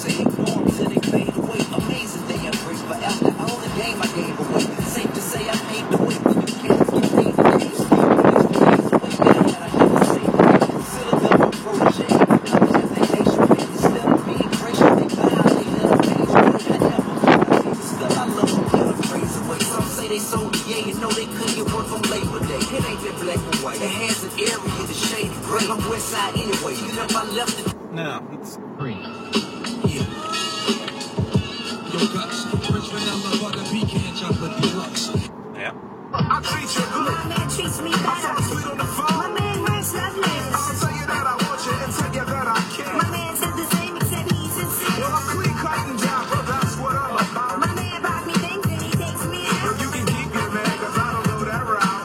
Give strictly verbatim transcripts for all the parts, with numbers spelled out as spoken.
say they warm till they fade away. Amazing they embrace, but after all the game I gave away, safe to say I paid the way. You can't get paid the days. You days away, man, that I never say. Consider them a protege. If they nation made instead of being gracious, they violate their page. I never violate. Still I love them, put a phrase away. Some say they sold the yeah, you know they couldn't get work on Labor Day. It ain't been black and white. It has an area, the shade of gray. I'm west side anyway, even if I left it. No, it's green. Yeah. Yo, guts, rich vanilla butter pecan chocolate deluxe. Yeah. I treat you good. My man treats me better. I'm sweet on the phone. My man works lovely. I'll tell you that I want you and tell you that I care. My man says the same except he's sincere. Well, I'm clean cut and dry, but that's what I'm about. My man bought me things and he takes me out. But you can keep your man, cause I don't go that route.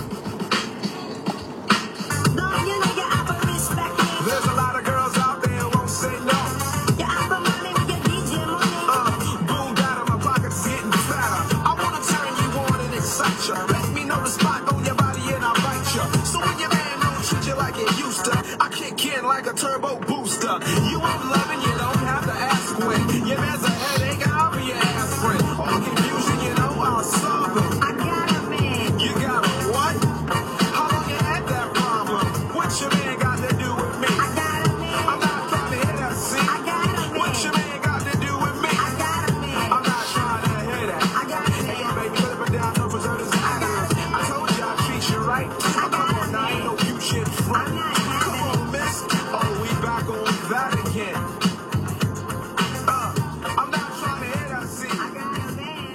No, you know you offer respect. There's a lot of girls out there who won't say no. You offer money with your D J money. Uh, boom, down in my pockets getting fatter. I wanna turn you on and excite you. Let me know the spot on your body and I'll bite you. So when your man don't treat you like it used to, I kick in like a turbo booster. You ain't loving, you don't have to ask when. Your man's a headache, I'll be your ass friend. All confusion, you know, I'll solve it. I got a man. You got a what? How long you had that problem? What your man got to do with me? I got a man. I'm not trying to hear that, see? I got a man. What your man got to do with me? I got a man. I'm not trying to hear that. I got a Hey, man. baby, put it down, no preservatives and additives. I told you I'd treat you right. I got Come on, a now ain't no man. cute shit front. I'm not Come having on, miss. Oh, we back on that again. Uh, I'm not trying to hear that, see? I got a man.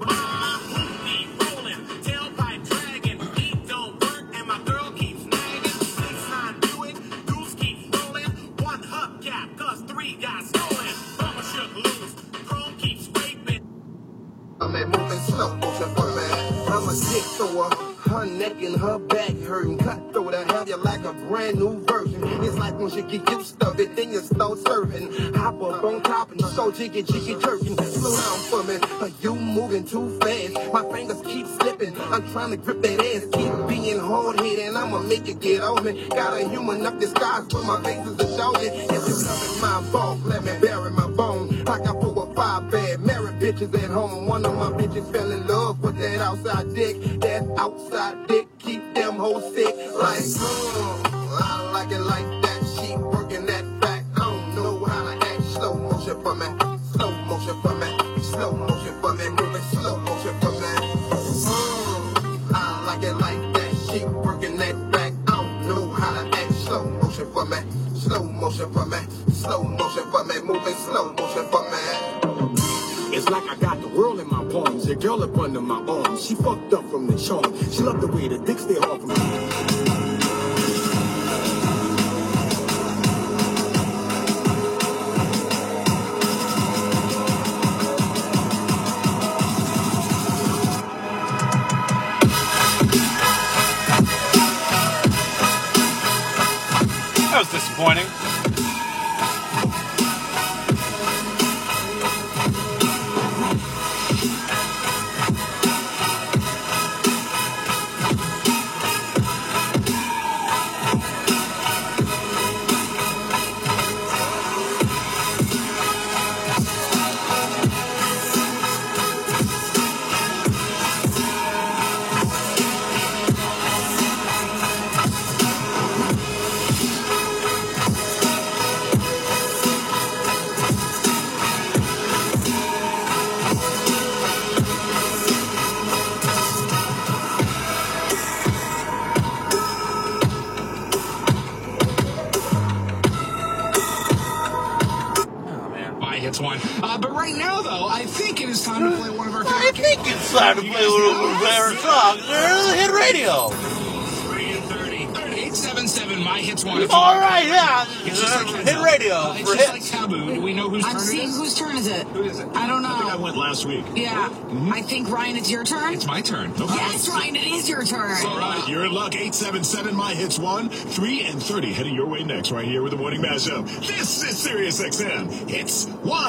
I'm at moving slow motion for man. I'm a dick thrower. Her neck and her back hurting. Cutthroat, I have you like a brand new version. It's like once you get used to it, then you start serving. Hop up on top and so jiggy jiggy jerking. Slow down for me. Are you moving too fast? My fingers keep slipping. I'm trying to grip that ass. Keep being hard headed. I'ma make it get on me. Got a human up disguise, but my face is a dog. If you loving my balls, let me bury my bone. Like I four or five bad married bitches at home. One of my bitches fell in love with that outside dick. That outside dick keep them hoes sick. Like, mm, I like it like that. She working that back. I don't know how to act. Slow motion for me. Slow motion for me. Slow motion for me. Moving slow motion for me. Mm, I like it like that. She working that back. I don't know how to act. Slow motion for me. Slow motion for me. Slow motion for me. Moving slow motion for me. It's like I got the world in my palms. Your girl up under my arms. She fucked up from the charm. She loved the way the dick stay off me. That was disappointing. Hits one. Uh, but right now, though, I think it is time to play one of our I favorite think it's time to play one of our favorite songs. They're Hit Radio. eight seven seven, my hits one. All right, yeah. It's just like Hit Radio Uh, it's for just hits. like Taboo. Do we know whose I'm turn it seeing is? whose turn is it? Who is it? I don't know. I think I went last week. Yeah. I think, Ryan, it's your turn. It's my turn. Okay. Yes, Ryan, it is your turn. All right, you're in luck. eight seven seven, my hits one, three and thirty heading your way next, right here with the Morning Mashup. This is Sirius X M. Hits one.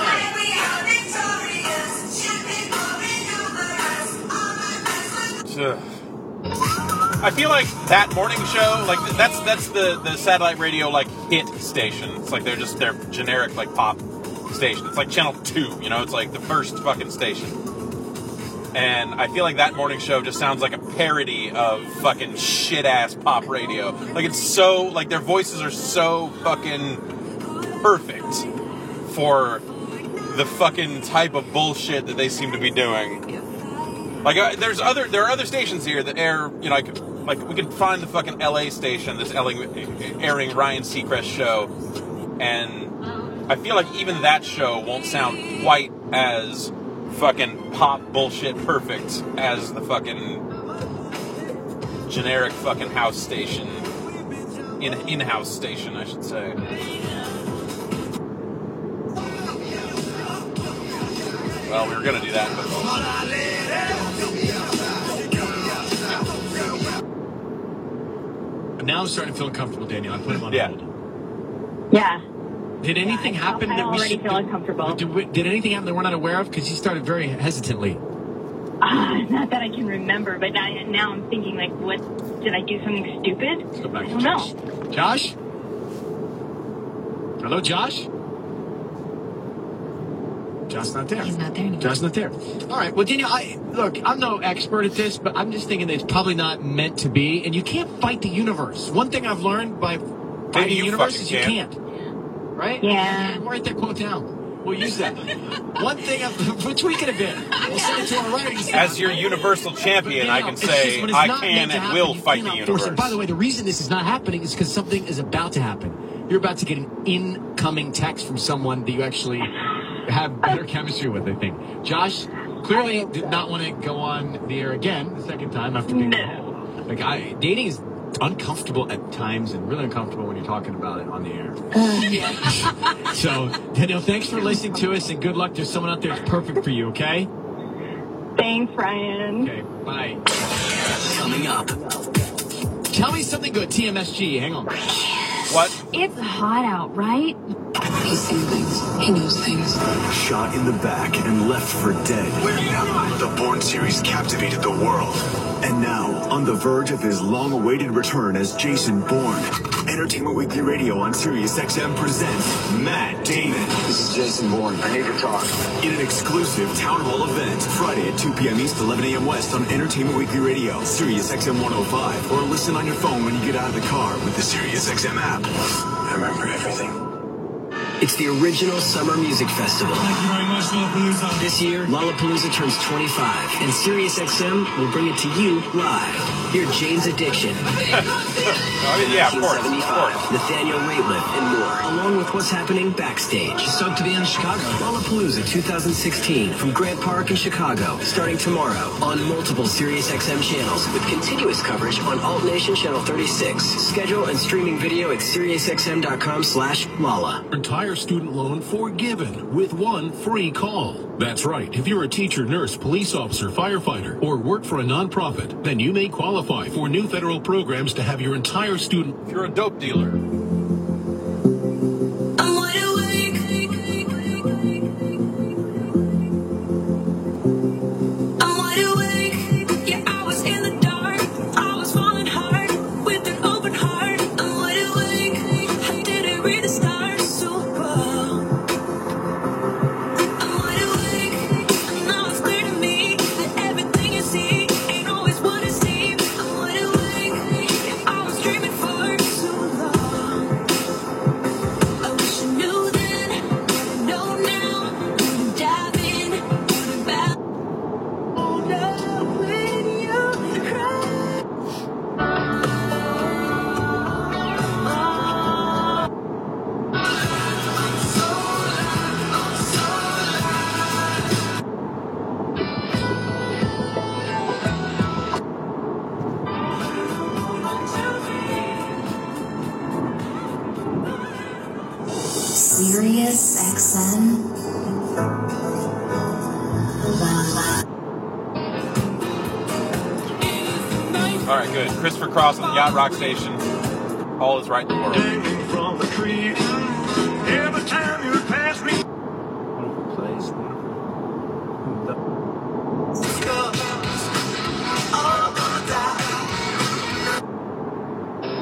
I feel like that morning show, like that's that's the, the satellite radio like hit station. It's like they're just they're generic like pop station. It's like channel two, you know, it's like the first fucking station. And I feel like that morning show just sounds like a parody of fucking shit-ass pop radio. Like, it's so, like, their voices are so fucking perfect for the fucking type of bullshit that they seem to be doing. Like, uh, there's other, there are other stations here that air, you know, like, like we could find the fucking L A station that's airing, airing Ryan Seacrest's show, and I feel like even that show won't sound quite as fucking pop bullshit perfect as the fucking generic fucking house station, in in-house station, I should say. Well, we were gonna do that, but But now I'm starting to feel uncomfortable, Danielle. I put him on Yeah. hold. Yeah. Did anything I happen I that we already should? feel uncomfortable. Did, we, did anything happen that we're not aware of? Because he started very hesitantly. Uh, not that I can remember, but now, now I'm thinking, like, what? Did I do something stupid? Let's go back I to don't Josh. know. Josh? Hello, Josh? Josh's not there. He's not there anymore. Josh's not there. All right. Well, Daniel, I, look, I'm no expert at this, but I'm just thinking that it's probably not meant to be. And you can't fight the universe. One thing I've learned by fighting the you universe fucking is you can. can't. Right? Yeah. We'll write that quote down. We'll use that. One thing, I've, which week could have been? We'll send it to our writers. as your universal champion, I can say I can and will fight the universe. By the way, the reason this is not happening is because something is about to happen. You're about to get an incoming text from someone that you actually have better chemistry with, I think. Josh clearly did not want to go on the air again the second time after being No. like I dating is uncomfortable at times and really uncomfortable when you're talking about it on the air. So, Daniel, thanks for listening to us and good luck. There's someone out there that's perfect for you, okay? Thanks, Ryan. Okay, bye. Coming up. Tell me something good, T M S G. Hang on. What? It's hot out, right? He's seen things. He knows things. Shot in the back and left for dead. The Bourne series captivated the world. And now, on the verge of his long-awaited return as Jason Bourne, Entertainment Weekly Radio on Sirius X M presents Matt Damon. This is Jason Bourne. I need to talk. In an exclusive town hall event, Friday at two p.m. East, eleven a.m. West on Entertainment Weekly Radio, Sirius X M one oh five, or listen on your phone when you get out of the car with the Sirius X M app. I remember everything. It's the original Summer Music Festival. Thank you very much, Lollapalooza. This year, Lollapalooza turns twenty-five, and Sirius X M will bring it to you live. Hear Jane's Addiction, Oh, yeah, of course, of course. Nathaniel Rateliff, and more, along with what's happening backstage. Stoked to be in Chicago. Lollapalooza twenty sixteen from Grant Park in Chicago, starting tomorrow on multiple Sirius X M channels with continuous coverage on Alt Nation Channel thirty-six. Schedule and streaming video at SiriusXM.com slash Lala. Entire student loan forgiven with one free call. That's right. If you're a teacher, nurse, police officer, firefighter, or work for a nonprofit, then you may qualify for new federal programs to have your entire student. If you're a dope dealer. I'm wide awake. I'm wide awake. Yeah, I was in the dark. I was falling hard with an open heart. I'm wide awake. I didn't read the stars so well. I'm wide awake. And now it's clear to me that everything you see ain't always what it seems. I'm wide awake. Yeah, I was dreaming for so long. I wish I knew then, I know now. Wouldn't dive in, wouldn't back. Oh no, when you cry. Sirius X M. All right, good. Christopher Cross on the Yacht Rock Station. All is right in the world. Hanging from the tree. Every time you pass me.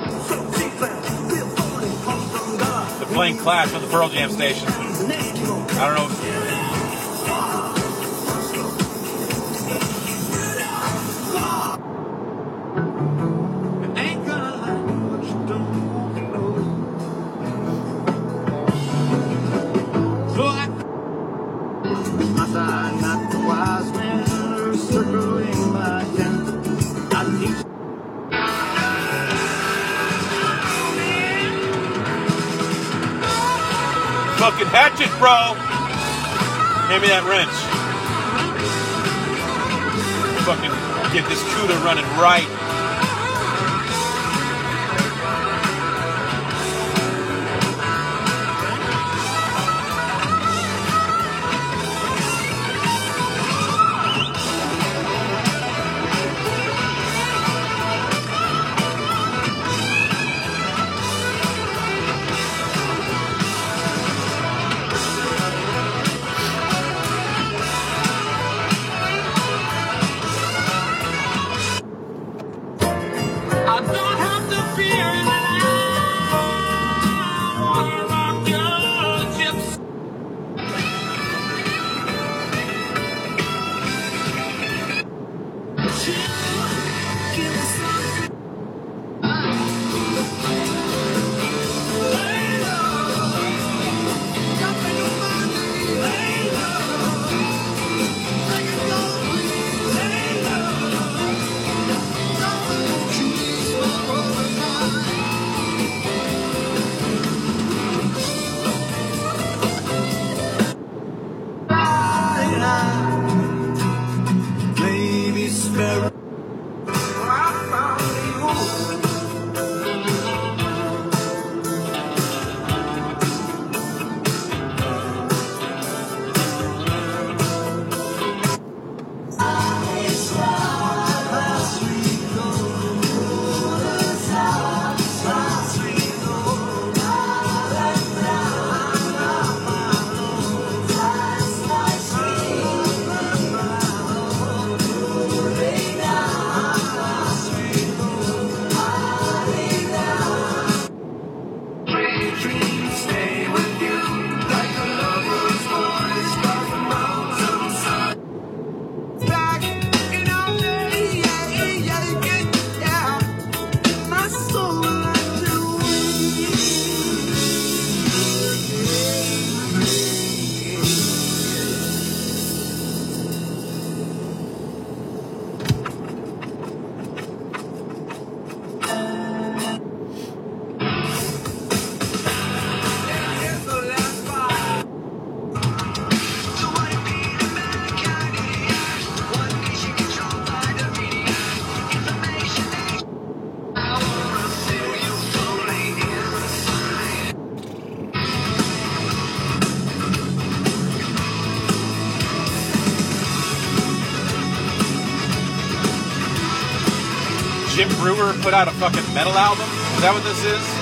They're playing Clash on the Pearl Jam station. I don't know. Ain't gonna like what you don't know. So I my side, not the wise man, circling my tent. I teach. Fucking hatchet, bro! Hand me that wrench. Fucking get this cooler running right. I don't have to fear that I wanna rock your chips. Give us something. Lay low. Jump in your money. Lay low. Take it slowly. Lay low. Don't you need some overnight? Maybe spare. Stay with you like a lover's voice from the mountainside. Back in our day, yeah, yeah, yeah, yeah. My soul like to Here's the last part. So what it mean to mankind in the end? One nation controlled by the media. Information age. I wanna feel you slowly inside. Jim Brewer put out a fucking metal album? Is that what this is?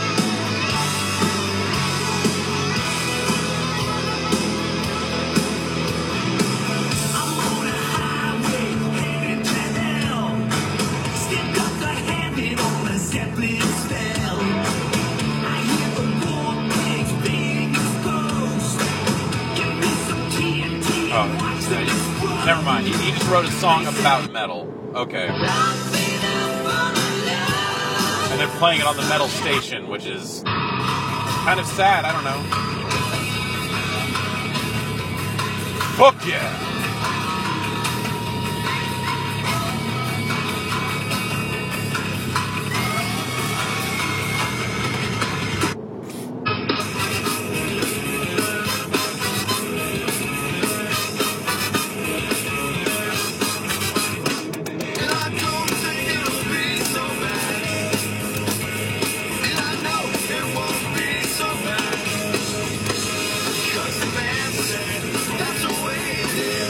I'm on a highway headed to hell. Stick up the habit on a Zeppelin spell. I hear the war pigs being exposed. Give me some T N T and Oh, watch them explode. never mind. He, he just wrote a song about metal. Okay. And they're playing it on the metal station, which is kind of sad. I don't know. Fuck yeah. And I don't think it'll be so bad. And I know it won't be so bad. 'Cause the man said that's the way it is.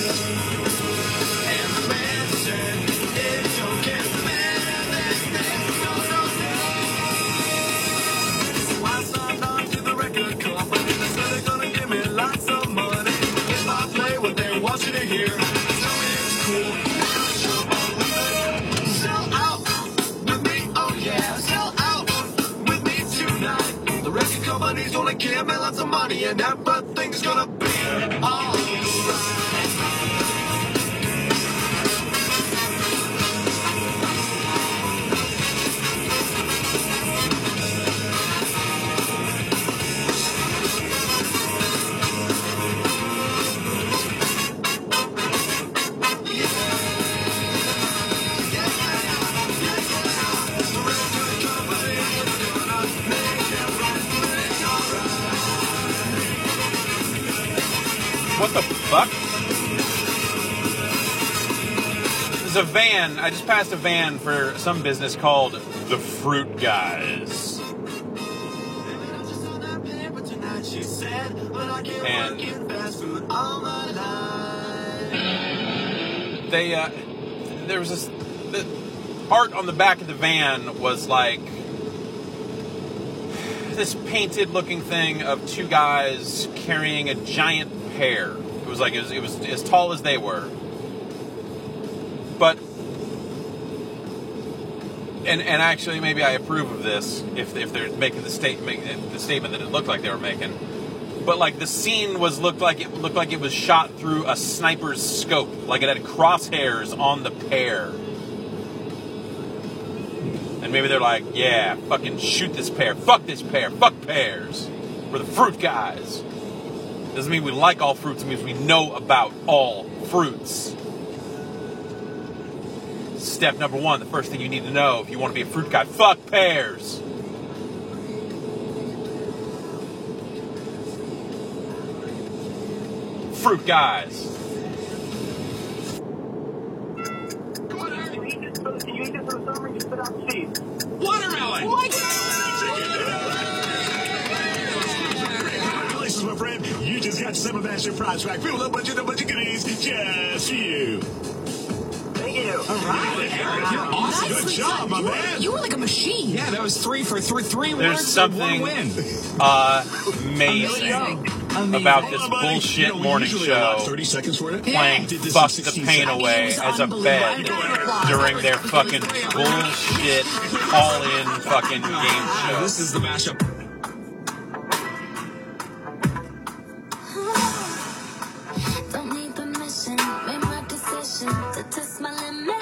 give me lots of money and everything's gonna be alright. What the fuck? There's a van. I just passed a van for some business called The Fruit Guys. And they, uh, there was this, the art on the back of the van was like this painted looking thing of two guys carrying a giant pear. It was like, it was, it was as tall as they were. But, and and actually maybe I approve of this if if they're making the statement the statement that it looked like they were making. But like the scene was looked like it looked like it was shot through a sniper's scope, like it had crosshairs on the pear. And maybe they're like, yeah, fucking shoot this pear, fuck this pear, fuck pears. We're the fruit guys. Doesn't mean we like all fruits, it means we know about all fruits. Step number one, the first thing you need to know if you want to be a fruit guy, fuck pears. Fruit guys. Watermelon! Congratulations, my friend. You just got your Summer Master prize track. Fill up a bunch of bunch of goodies just for you. Thank you. All right. You're awesome. Good job, my man. You were like a machine. Yeah, that was three for three, three There's words something and one win. uh, amazing about this bullshit morning show thirty seconds for it. playing Fuck the Pain Away as a bed during their fucking bullshit all-in fucking game show. This is the mashup. Don't need permission, made my decision to test my limits.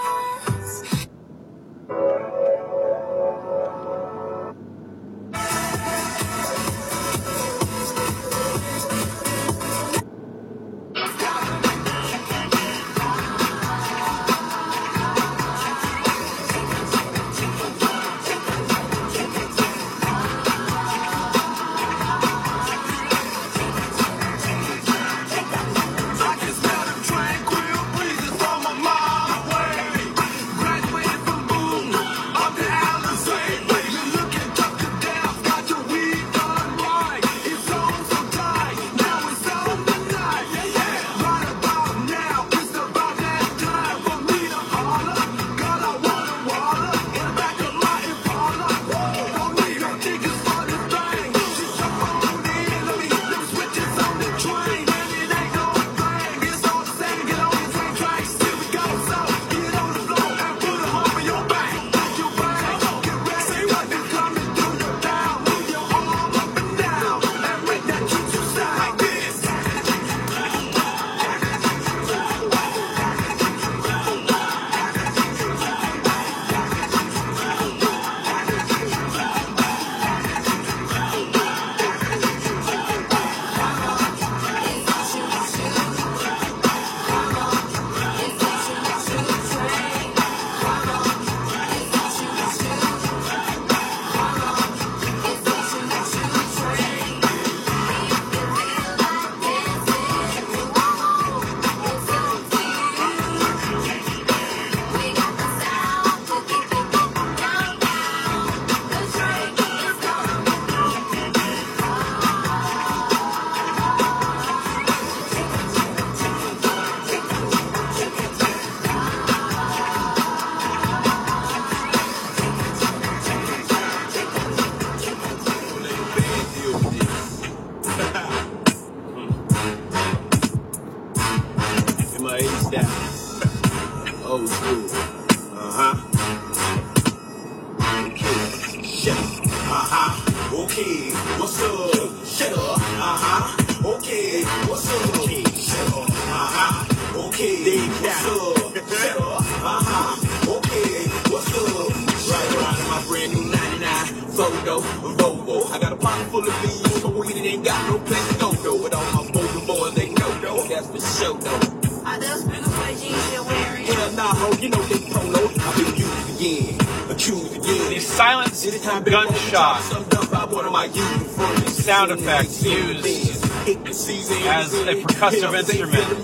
Old school. Uh-huh. Okay. Shit. Uh-huh. Okay. What's up? what's up? Okay, uh-huh, okay, what's up? Uh-huh, okay, what's up? Right around in my brand new ninety-nine photo, Volvo. I got a pocket full of beans, so weed and ain't got no place to go, though. But all my Boulder boys, they know, though. That's for sure, though. Are those bigger boy jeans you're wearing? Hell nah, ho, you know they polo. I've been used again, accused again. The silenced gunshot sound effect used as a percussive instrument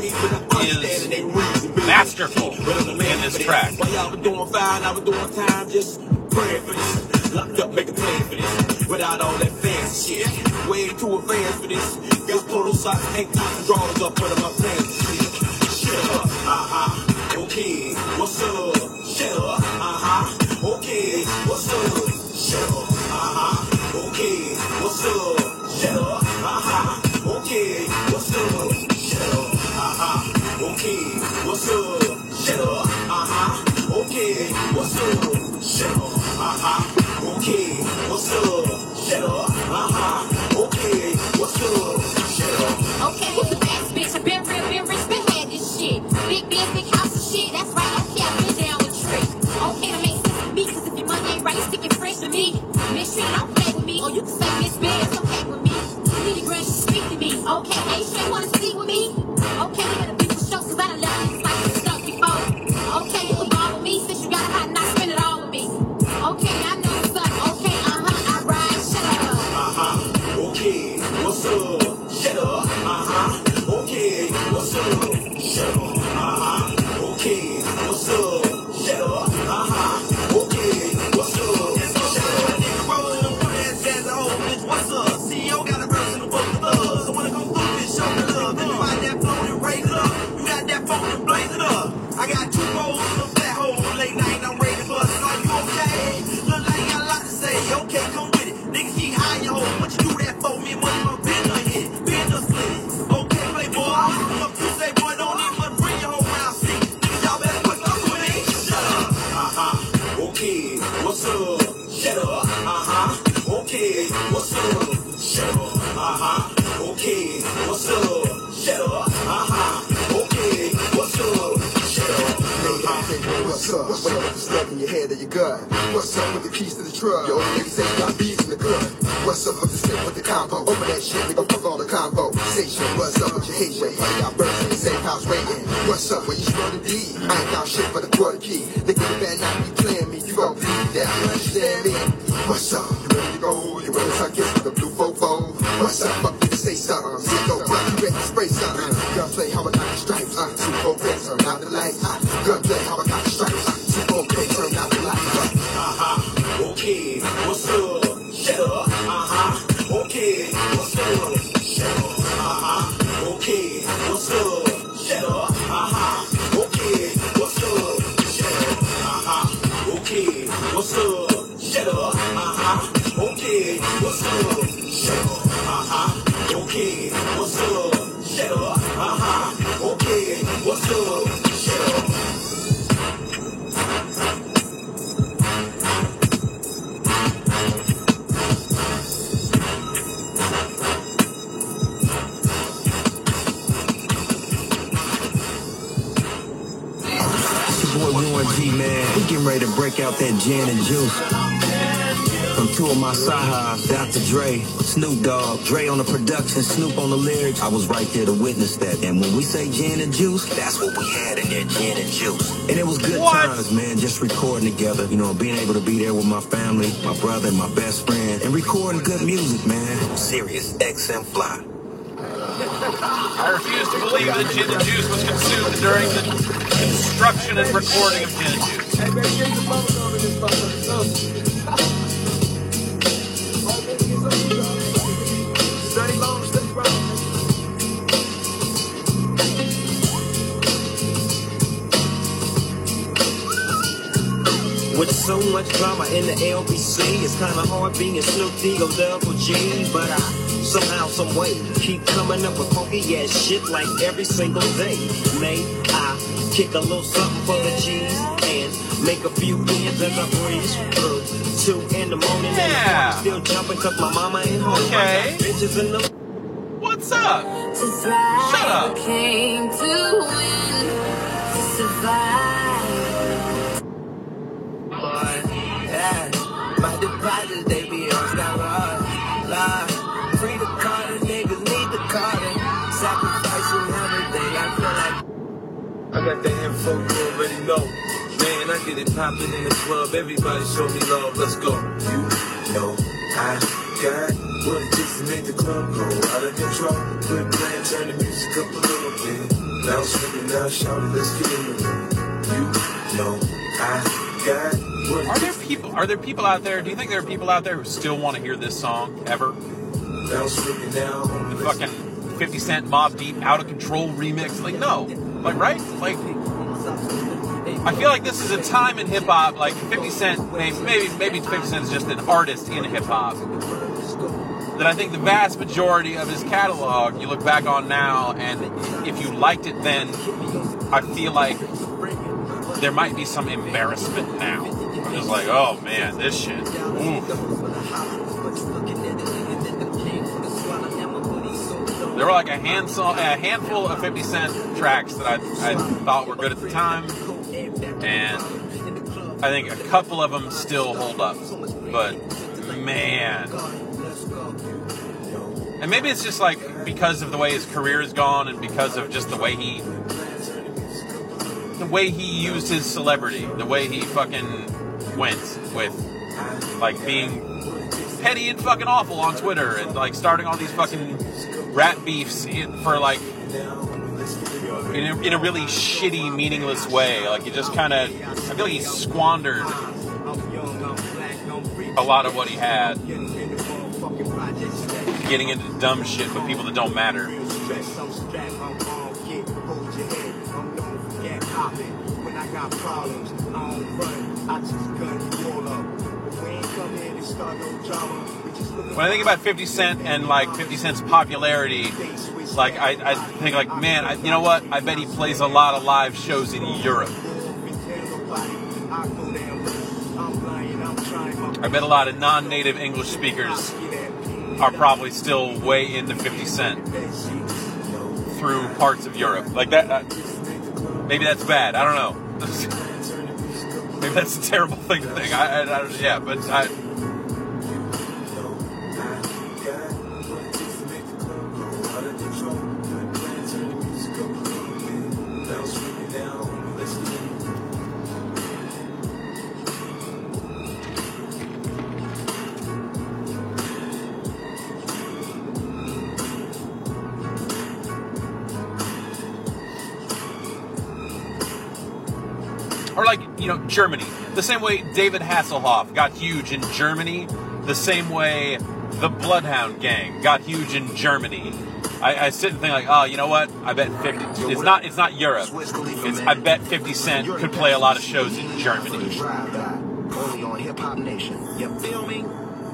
is masterful in this track. While y'all were doing fine, I was doing time, just praying for this. Locked up, make a plan for this. Without all that fancy shit. Way too advanced for this. Got polo socks, tank tops, and drawers up for my plans. Shut up, uh-huh, okay, what's up? Shut up, uh-huh, okay, what's up? Shut up, uh-huh, okay, what's up? Shut up, uh-huh, okay, what's up? Shut up, uh-huh, okay, what's up? Shut up, uh-huh, okay, what's up? Shut up, uh-huh, okay, what's up? Shut up, uh-huh, okay, what's up? Shut up. Okay, who's the best bitch? I've been real, been rich, been had this shit. Big biz, big house and shit. That's right, okay, I've been down with trick. Okay, that makes sense to me, cause if your money ain't right, stick it fresh to me. Miss Street, don't play with me. Or you can say Miss Bears, okay with me. You need a grand, speak to me. Okay, hey, straight wanna speak with me? Okay, we gotta be for show, cause I done left niggas like you stuck before. Okay, you can ball with me, since you got a hot, not spend it all with me. Okay, I know what's up. Okay, uh-huh, I ride, shut up. Uh-huh, okay, what's up? Shut up, uh-huh, okay, what's up? Shut up, uh-huh, okay, what's up? Shut up, uh-huh, okay, what's up? Shut up, nigga, rolling them friends as a whole bitch, what's up? C E O got a verse in the book of thugs. I wanna go through this, show me love. Then you find that phone and raise it up. You got that phone and blaze it up. I got two bowls in a fat hole, late night, I'm ready to bust. Are you okay? Look like you got a lot to say, okay, come with it. Niggas keep hiding your hole, what you do that for? Me and money, my pen done hit, pen done split it. Okay, playboy, up you say, boy, don't even bring your whole round seat. Niggas, y'all better put up with me. Shut up, uh-huh, okay, what's up? Shut up, uh-huh, okay, what's up? Shut up, uh-huh, okay, what's up? Shut up, uh-huh, okay, what's up? Shut up, uh-huh. What's up? What's up with the slug in your head or your gut? What's up with the keys to the truck? Yo, niggas say you got beats in the club. What's up with the stick with the combo? Open that shit, nigga, fuck all the combo. Station, what's up with your hate rate? I got birds in the same house waiting. What's up when you smell the D? I ain't got shit for the quarter key. Nigga, you better not be playing me. You gon' bleed down, you understand me? What's up? You ready to go? You ready to suck it with the blue fofo? What's up? Fuck, nigga, say something. See, go, bro, you ready to spray something? Gunplay, how I got the stripes. Uh, two, four, red, turn out the lights. Uh, gunplay, how I got the stripes. Uh, two, four, red, turn out the lights. Uh-huh, okay, what's up? Shut up, uh-huh, okay, what's up? Shut up, uh-huh, okay, what's up? Shut up, uh-huh, okay, what's up? Shut up, uh-huh, okay, what's up? Shut up, uh-huh, okay, what's up? Shut up, uh-huh, okay, what's up? Shut up, uh-huh, okay, what's up? Shut up. Man, we getting ready to break out that gin and juice. From two of my sahas, Doctor Dre, Snoop Dogg, Dre on the production, Snoop on the lyrics. I was right there to witness that. And when we say gin and juice, that's what we had in there, gin and juice. And it was good what? times, man, just recording together. You know, being able to be there with my family, my brother, and my best friend, and recording good music, man. Sirius X M Fly. I refuse to believe that gin and juice was consumed during the construction and recording of gin and juice. Hey, man, get the bubble gum in this motherfucker. Study long, study wrong. With so much drama in the L B C, it's kinda hard being Snoop D O Double G, but I somehow, some way keep coming up with funky ass shit like every single day. May I kick a little something for the G's and make a few ends as I breeze through two in the morning yeah. and the still jumping cause my mama ain't home. Okay. Bitches in the What's What's up? To thrive, Shut up. came to win, to survive. Boy, yeah. My deposits, they be on steroids. Lie. Free the Carter, niggas need the Carter. Sacrificing everything, I feel like. I got the info, you already know. Man, I get it poppin' in the club. Everybody show me love, let's go. You know I got what it takes to make the club go out of control. Quit playing, turn the music up a little bit. Now swing it, now shout it, let's get in the room. You know I got what it Are there people? Are there people out there? Do you think there are people out there who still want to hear this song ever? Now swing it, now The fucking fifty Cent Mobb Deep Out of Control remix? Like, no. Like, right? Like, I feel like this is a time in hip hop. Like, fifty Cent, maybe maybe maybe fifty Cent is just an artist in hip hop. That I think the vast majority of his catalog you look back on now, and if you liked it then, I feel like there might be some embarrassment now. I'm just like, oh man, this shit. Oof. There were like a handful, a handful of fifty Cent tracks that I, I thought were good at the time, and I think a couple of them still hold up. But man, and maybe it's just like because of the way his career has gone, and because of just the way he, the way he used his celebrity, the way he fucking went with like being petty and fucking awful on Twitter, and like starting all these fucking rap beefs in, for like in a, in a really shitty, meaningless way. Like, he just kind of, I feel like he squandered a lot of what he had, getting into dumb shit with people that don't matter. When I think about fifty Cent and like fifty Cent's popularity, like I, I think like, man, I, you know what? I bet he plays a lot of live shows in Europe. I bet a lot of non-native English speakers are probably still way into fifty Cent through parts of Europe. Like that, uh, maybe that's bad. I don't know. Maybe that's a terrible thing to think. I, I, I don't, yeah, but I. Or like, you know, Germany. The same way David Hasselhoff got huge in Germany, the same way the Bloodhound Gang got huge in Germany. I, I sit and think like, oh, you know what? I bet fifty. It's not. It's not Europe. It's. I bet fifty Cent could play a lot of shows in Germany. Only on Hip Hop Nation. You feel me?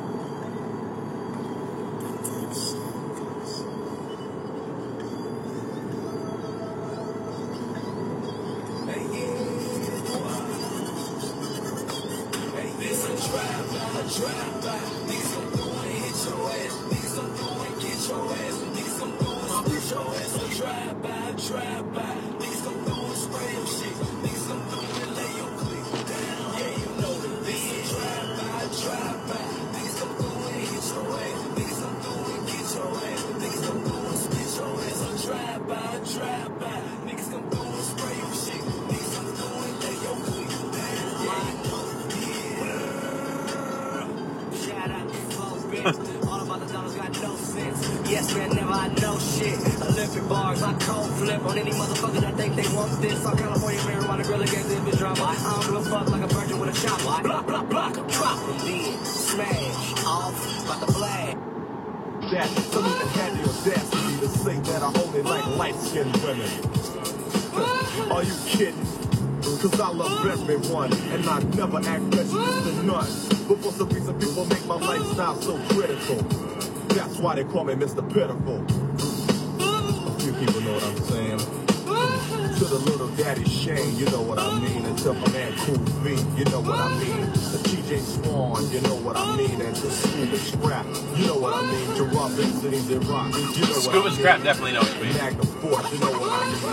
Yes, man, never I know shit. Olympic bars, I cold flip on any motherfucker that think they want this. All California marijuana girl against the bitch drama. I don't give a fuck like a virgin with a chopper. Block, block, block, drop them, then smash off, about to flag. That salute and had the audacity to say that I hold it like light-skinned women. Are you kidding? Cause I love everyone, and I never act prejudiced to none. But for some reason people make my lifestyle so critical. That's why they call me Mister Pitiful. A few people know what I'm saying. To the little daddy Shane, you know what I mean. And to my man Cool V, you know what I mean. The T J Swan, you know what I mean. And to Scuba Scrap, you know what I mean. To Rob Benson, the Rock, you know what I mean. Scuba Scrap definitely know what you mean. Magnum Force, you know what I mean.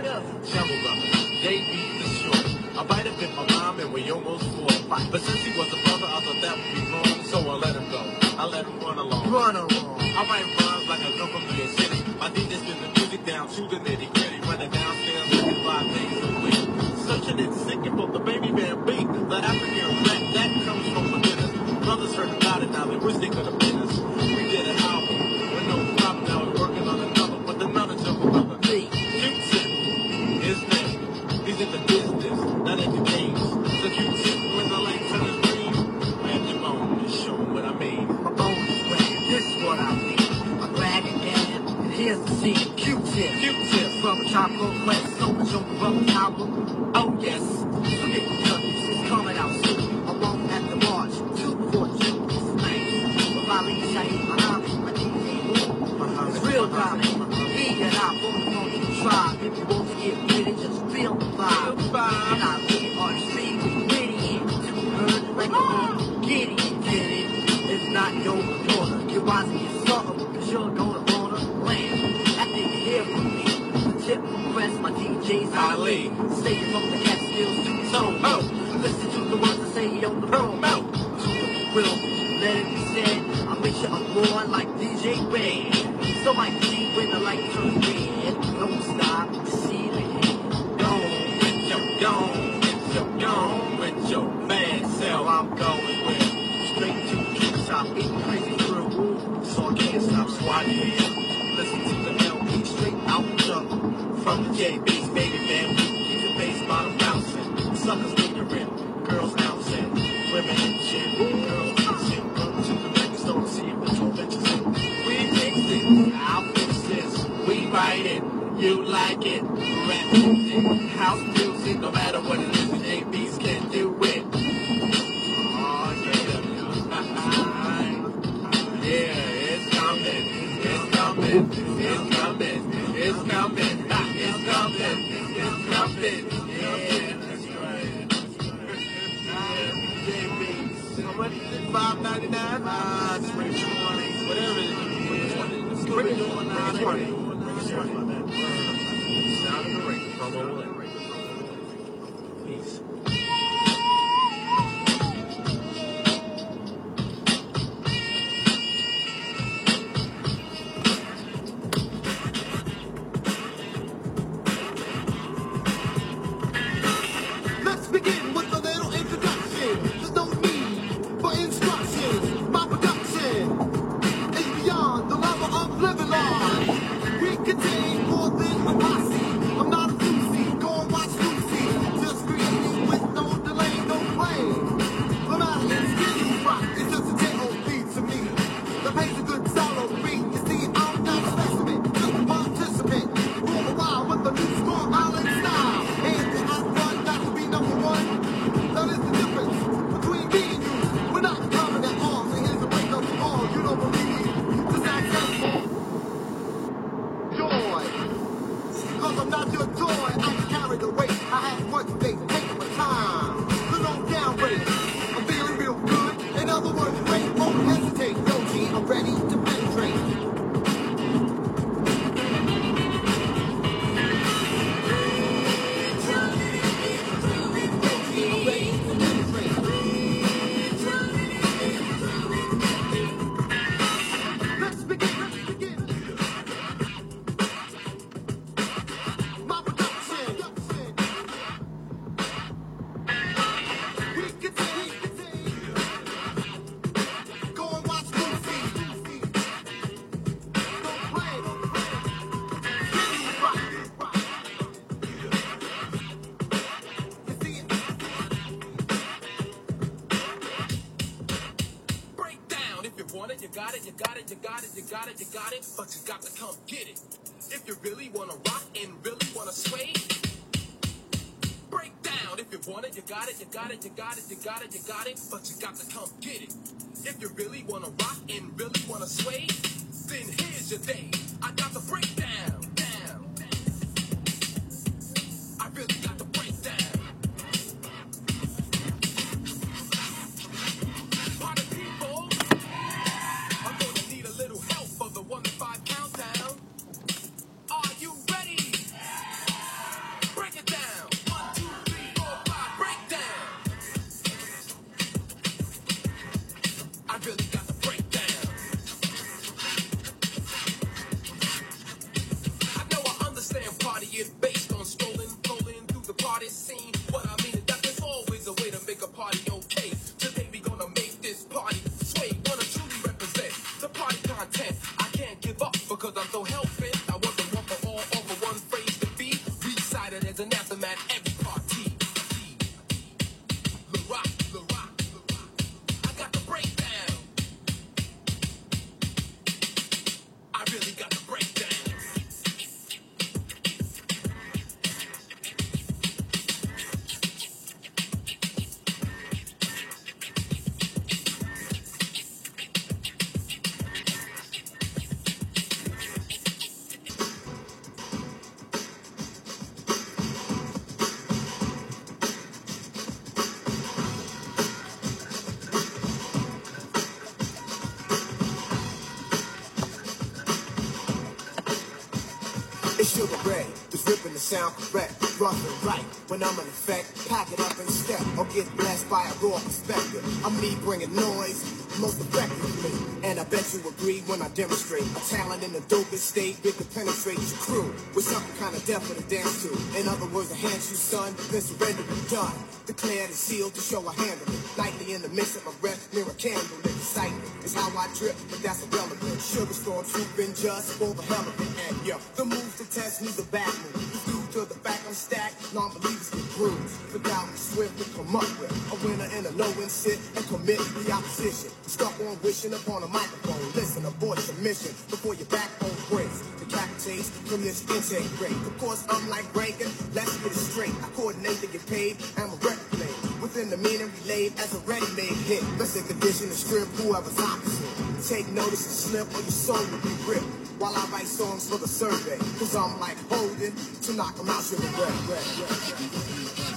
Jungle brother, J B the short. I might have been my mom and we almost fought. But since he was a brother, I thought that would be wrong. So I let him go. I let him run along. Run along. I write rhymes like I come from New York City. My D J spin the music down to the nitty gritty. Running downstairs looking five days a week. Searching and seeking for the baby man beat. The African rap that comes from the business. Brothers heard about it now, they wish they could have been us. We did an album with no problem. Now we're working on another with another jungle brother. Q-Tip, his name. He's in the business, not in the games. So Q-Tip, when the light turns green, grab your bone and show him what I mean. My bone is grand, this is what I mean. I'm glad again, and here's the scene. Q-Tip, Q-Tip from a Tropical Quest, so much on the brother's album. Oh yes, forget the judges, it's coming out soon. Along at the march, two before June. This is nice. With my lead, Shaheed Muhammad, my D J Moore. It's real diamond. He and I both going to the tribe. If you want to get with it, just feel the vibe. And I live on the street with witty and too heard like a little giddy, get it. It's not your corner. Get wise and get something, cause you're gonna wanna land. After you hear from me, the tip from Quest, my D J's Ali. Stay from the Catskills to the zone. Oh, listen to the words I say on the promo. To the will, let it be said. I make sure I'm born like D J Red. So I see when the light turns red. Don't stop, see the head. Gone with your, gone with your, gone with your bad self. I'm going with straight to the kick shop, eating crazy through. So I can't stop swatting. Listen to the L P straight out the jungle. From the J B's baby man, keep the bass bottom bouncing. Suckers ignorant, girls ouncing, women in gym, girls teaching. Come to the record store to see if the twelve inches in. We fix it, I'll fix this. We write it, you like it. Rap music, house music, no matter what it is, the J B's can do it. Oh yeah, yeah, it's coming, it's coming, it's coming, it's coming, ah, it's coming, it's coming, yeah, that's right. J B's, how much is it? five ninety-nine? Ah, it's pretty twenty, whatever it is. It's pretty twenty, twenty. Sound of the ring, promo one. Peace. Let's begin with a little introduction. There's no need for instructions. My production is beyond the level of living law. We contain more than a posse. I'm not a Lucy, go and watch Lucy. Just creating with no delay, no play. The matter is getting rock. It's just a J O B to me. The pace a good solo beat. You see, I'm not a specimen, just a participant. For a while with the new score, island style. And the I run not to be number one. That is the difference between me and you. We're not common at all. So here's a break up call. You don't believe me? Just act sensible. Joy. Cause I'm not your toy. I can carry the weight. I had much faith. Take my time. So don't down with it. I'm feeling real good. In other words, great. Won't hesitate. Yo, G, I'm ready to penetrate. Let's begin. Let's begin. My production. We can take. Go and watch Lucy. Don't play. Get it right. You see it? Break down if you want it, you got it, you got it, you got it, you got it, you got it, but you got to come get it. If you really wanna rock and really wanna sway, break down if you want it, you got it, you got it, you got it, you got it, you got it, but you got to come get it. If you really wanna rock and really wanna sway, then here's your day. I got the breakdown, down, down. saying party is based on strolling, rolling through the party scene. What I mean is that there's always a way to make a party okay. Today we gonna make this party sway. Wanna truly represent the party content. I can't give up because I'm so hell-bent. I wasn't one for all, all for one phrase to be recited as an anthem at every party. Le Rock, Le Rock, Le Rock. I got the breakdown. I really got the breakdown. It's Sugar Ray, just ripping the sound correct, rough and right. When I'm in effect, pack it up and step, or get blessed by a raw perspective. I'm me bringing noise, most effectively. And I bet you agree when I demonstrate a talent in the dopest state, big to penetrate your crew with something kind of deaf for the dance to. In other words, I hand you, son, then surrender and done. Declared and sealed to show I handle it. Nightly in the midst of my breath, near a candle lit. Excitement is how I drip, but that's irrelevant. Sugar storm trooping just for the hell of it. And yo, the move to test me the back move. The due to the fact I'm stacked, non-believers get bruised. The doubt is swift to come up with a winner and a no-win sit and commit the opposition. Stuck on wishing upon a microphone. Listen, avoid submission before your backbone breaks. Decapitates from this intake rate. Of course, I'm like Reagan, let's get it straight. I coordinate to get paid, I'm a record play. Within the meaning relayed as a ready-made hit. Listen, condition to strip whoever's opposite. Take notice and slip or your soul will be ripped. While I write songs for the survey. Cause I'm like holding to knock them out, sugar red, red, red.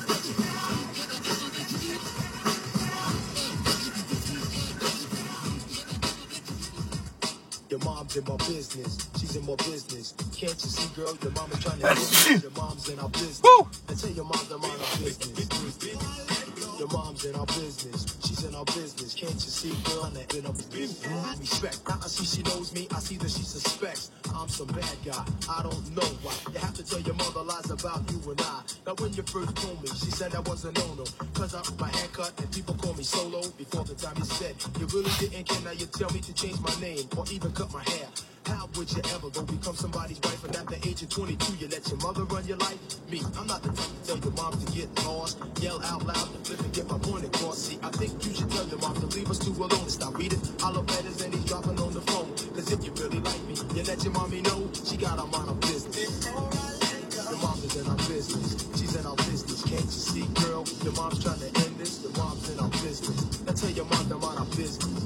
Your mom's in my business, she's in my business. Can't you see, girl, your mama trying to get your mom's in our business. I tell your mom's in our business. Your mom's in our business, she's in our business. Can't you see, girl, that in our business? Respect, I see she knows me, I see that she suspects I'm some bad guy. I don't know why. You have to tell your mother lies about you and I. Now when you first told me, she said I was a no-no. Cause I my haircut and people call me Solo. Before the time you said you really didn't care, now you tell me to change my name or even cut my hair. How would you ever go become somebody's wife? And at the age of twenty-two, you let your mother run your life? Me, I'm not the type to tell your mom to get lost, yell out loud, and flip and get my point across. See, I think you should tell your mom to leave us two alone and stop reading all the letters and he's dropping on the phone. Cause if you really like me, you let your mommy know she got her mind on business. Your mom is in our business, she's in our business. Can't you see, girl? Your mom's trying to end this, your mom's in our business. Now tell your mom to mind our business.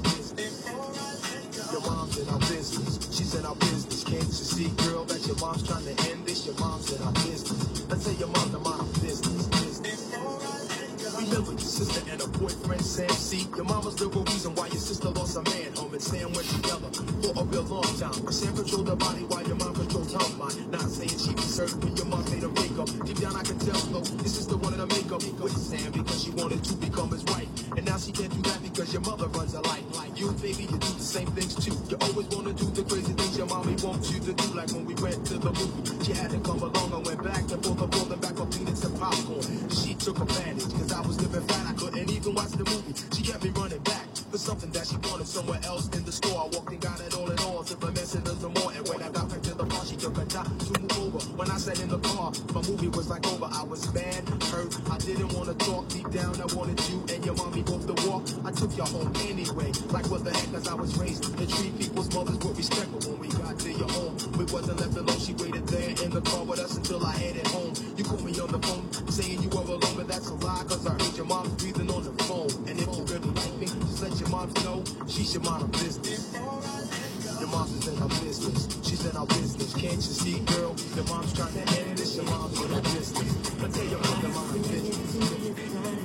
Your mom's in our business, she's in our business. Can't you see, girl, that your mom's trying to end this? Your mom's in our business. Let's say your mom to mind our business. business. We live with your sister and her boyfriend, Sam C. Your mama's the real reason why your sister lost a man. Home and Sam went together for a real long time. Sam controlled her body while your mom controlled her mind. Not saying she was hurt when your mom made her makeup. Deep down I can tell, though, your sister wanted to make up with Sam because she wanted to become his wife. And now she can't do that because your mother runs her life. Like you, baby, you do the same things too. You always want to do the crazy things your mommy wants you to do. Like when we went to the movie, she had to come along and went back and forth and forth and back up peanuts and popcorn. She took advantage because I was living fat. I couldn't even watch the movie. She kept me running back for something that she wanted somewhere else in the store. I walked and got it all in all. Till the mess it no more. And when I got back to the bar, she took her time to move over. When I sat in the car, my movie was like over. I was mad, hurt. I didn't want to talk. Deep down, I wanted you and your mommy both to walk. I took y'all home anyway. Like what the heck, cause I was raised to treat people's mothers with respect. But when we got to your home, we wasn't left alone. She waited there in the car with us until I headed home. You called me on the phone saying you were alone, but that's a lie. Cause I heard your mom breathing on the phone. And if you really like me, just let your mom know she's your mom of business. Your mom's is in her business, she's in our business. Can't you see, girl? Your mom's trying to end this, your mom's in her business. I tell your mom your mom's in business.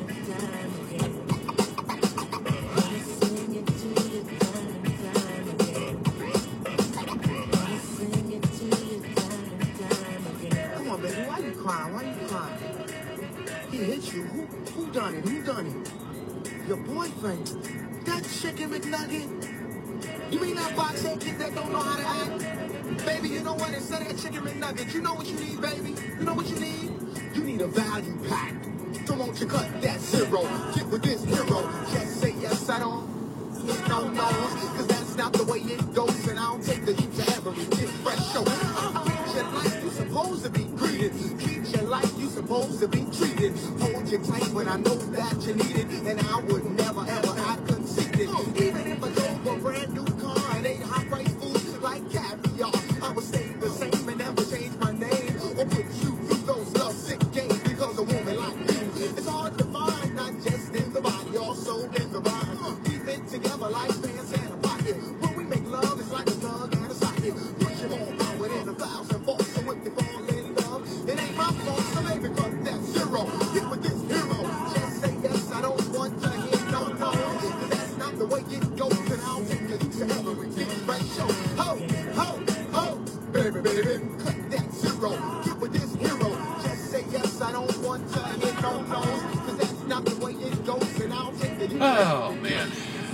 Why you crying? He hit you. Who, who done it? Who done it? Your boyfriend. That chicken McNugget? You mean that box head kid that don't know how to act? Baby, you know what? Instead of that chicken McNugget, you know what you need, baby? You know what you need? You need a value pack. Come on, you cut that zero. Get with this hero. Just say yes, I don't. No, no, cause that's not the way it goes. And I don't take the heat to every get fresh show. I treat you like you supposed to be greeted. Treat you like you supposed to be treated. Hold you tight when I know that you need it. And I would never ever act conceited. Even if I drove a brand new car and ate high price food like caviar, I would stay the same and never change my name. Or put you through those love sick games because a woman like you, it's hard to find, not just in the body, also in the mind. Keep it together like pants and a pocket. When we make love, it's like a thug and a socket. Push it on forward in a thousand volts. So if you fall in love, it ain't my fault. So baby, cut that zero. Get with this hero. Just say yes, I don't want to hear no no. Cause that's not the way it goes. And I'll take you to every big right show. Ho, ho, ho. Baby, baby, cut that zero. Get with this hero. Just say yes, I don't want to hear no no. Cause that's not the way it goes. And I'll take you to Oh, man.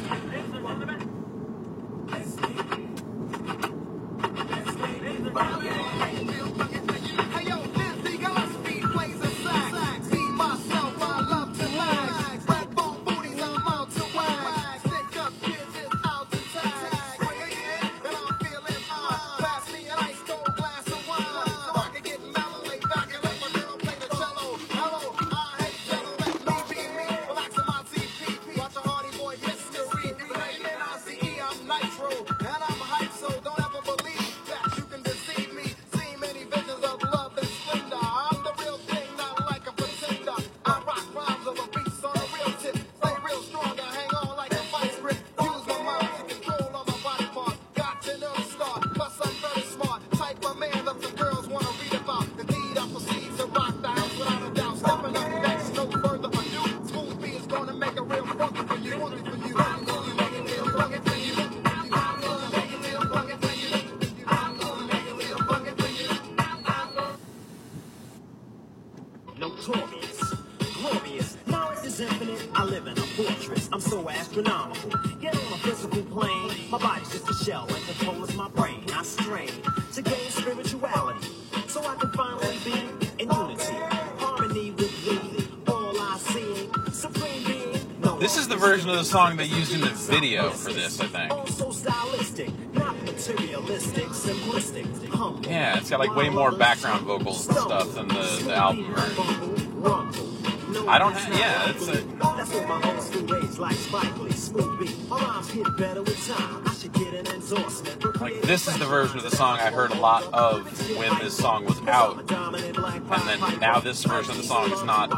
Notorious, glorious, knowledge is infinite. I live in a fortress, I'm so astronomical. Get on a physical plane, my body's just a shell, and control is my brain. I strain to gain spirituality, so I can finally be in unity, harmony with thee. All I see, supreme being. No, This is the version of the song they used in the video for this, I think. also stylistic, not materialistic, simplistic, humble. Yeah, it's got like way more background vocals and stuff than the, the album version. I don't have, yeah, it's a, That's what my whole school age like Spike Lee, smooth beat. My rhymes get better with time. I should get an endorsement. like, this is the version of the song I heard a lot of when this song was out. And then now this version of the song is not.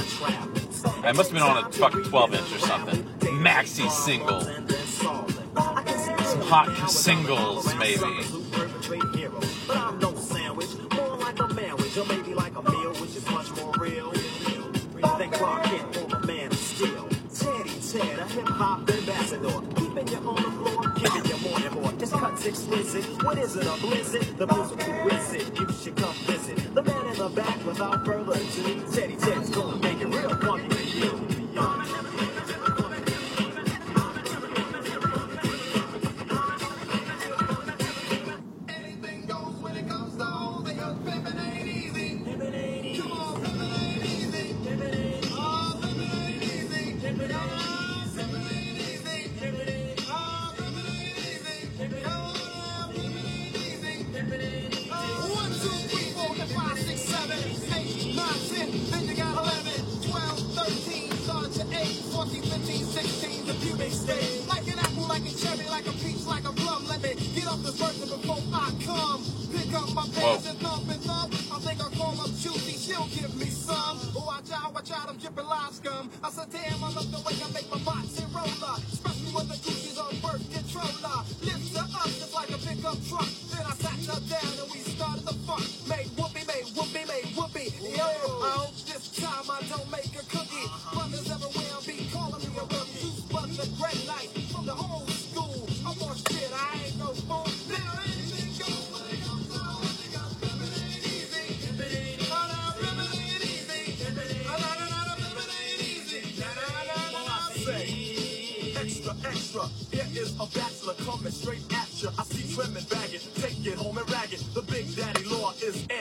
It must have been on a fucking twelve inch or something. Maxi single. Some hot singles, maybe. But I'm no sandwich, more like a manwich, or maybe like a meal, which is much more real. Than Clark Kent or a man of steel. Teddy Ted, a hip-hop ambassador. Keeping you on the floor, giving you more and more. This cut's explicit. What is it, a blizzard? The musical wizard. You should come visit. The man in the back, without further ado. Teddy Ted's gonna make it real funky for you. Like an apple, like a cherry, like a peach, like a plum. Let me get off this person before I come. Pick up my pants and thump and thump. I think I'll call up Juicy, she'll give me some. Oh, watch out, watch out, I'm dripping live scum. I said, damn, I love the way I make my box and roller. Especially when the Gucci's on birth controller. Lifts her up just like a pickup truck. Then I sat her down and we started the fuck. Made whoopee, made whoopee, made whoopee. Yo, I hope this time I don't make a cookie. Brothers everywhere be calling me a real juice, but the great light from the whole school. I want shit, I ain't no fool. Now anything goes when it comes down. I think I'm ripping it easy. Oh, no, I'm ripping it easy. Oh, no, no, no, I'm ripping it easy. No, no, no, no, no, I say. Extra, extra, here is a bachelor coming straight at you. I see trim and baggage, take it home and rag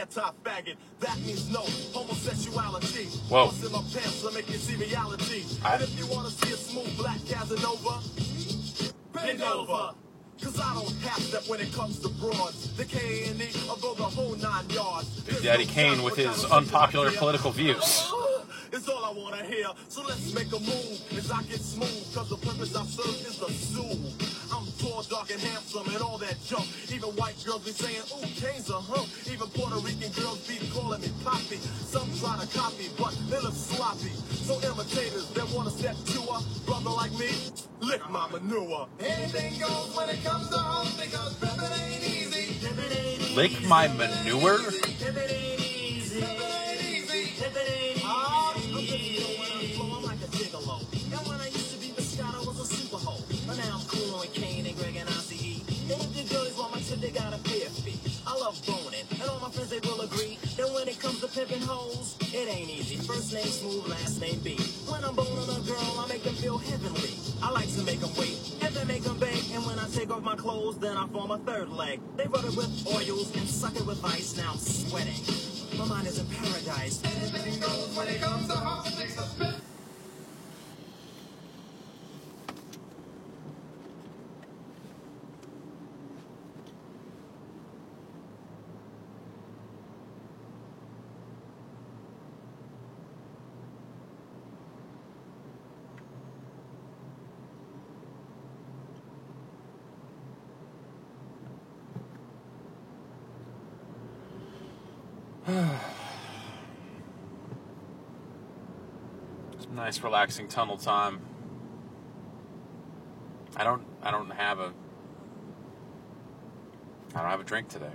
anti-faggot. That means no homosexuality. Whoa. What's in my pants to make you see reality? I- And if you want to see a smooth black Casanova, bend over. Cause I don't have that when it comes to broads. The K and E, I'll go the whole nine yards. Big Daddy Kane with his unpopular political views. It's all I wanna hear, so let's make a move as I get smooth, cause the purpose I serve is the zoo. I'm tall, dark, and handsome, and all that junk. Even white girls be saying, ooh, Kane's a hump. Even Puerto Rican girls be calling me Poppy. Some try to copy, but they look sloppy. So imitators that wanna step to a brother like me, lick my manure. Anything goes when it comes to home, because pimpin' ain't easy. Pimpin' ain't easy. Lick my manure? Pimpin' ain't easy. Pimpin' ain't easy. Pimpin' ain't easy. Ah, I'm just going when I flow, I'm like a gigolo. And when I used to be Moscato, I was a super hoe. But now I'm cool on Kane and Greg and I C E. And if the girls want my tip, they gotta pay a fee. I love boning, and all my friends, they will agree that when it comes to pimpin' hoes, it ain't easy. First name smooth, last name B. When I'm boning a girl, I make them feel heavenly. I like to make them wait, and then make them beg. And when I take off my clothes, then I form a third leg. They rub it with oils and suck it with ice. Now I'm sweating. My mind is in paradise. Anything goes when it comes to hot chicks. Some nice relaxing tunnel time. I don't I don't have a I don't have a drink today.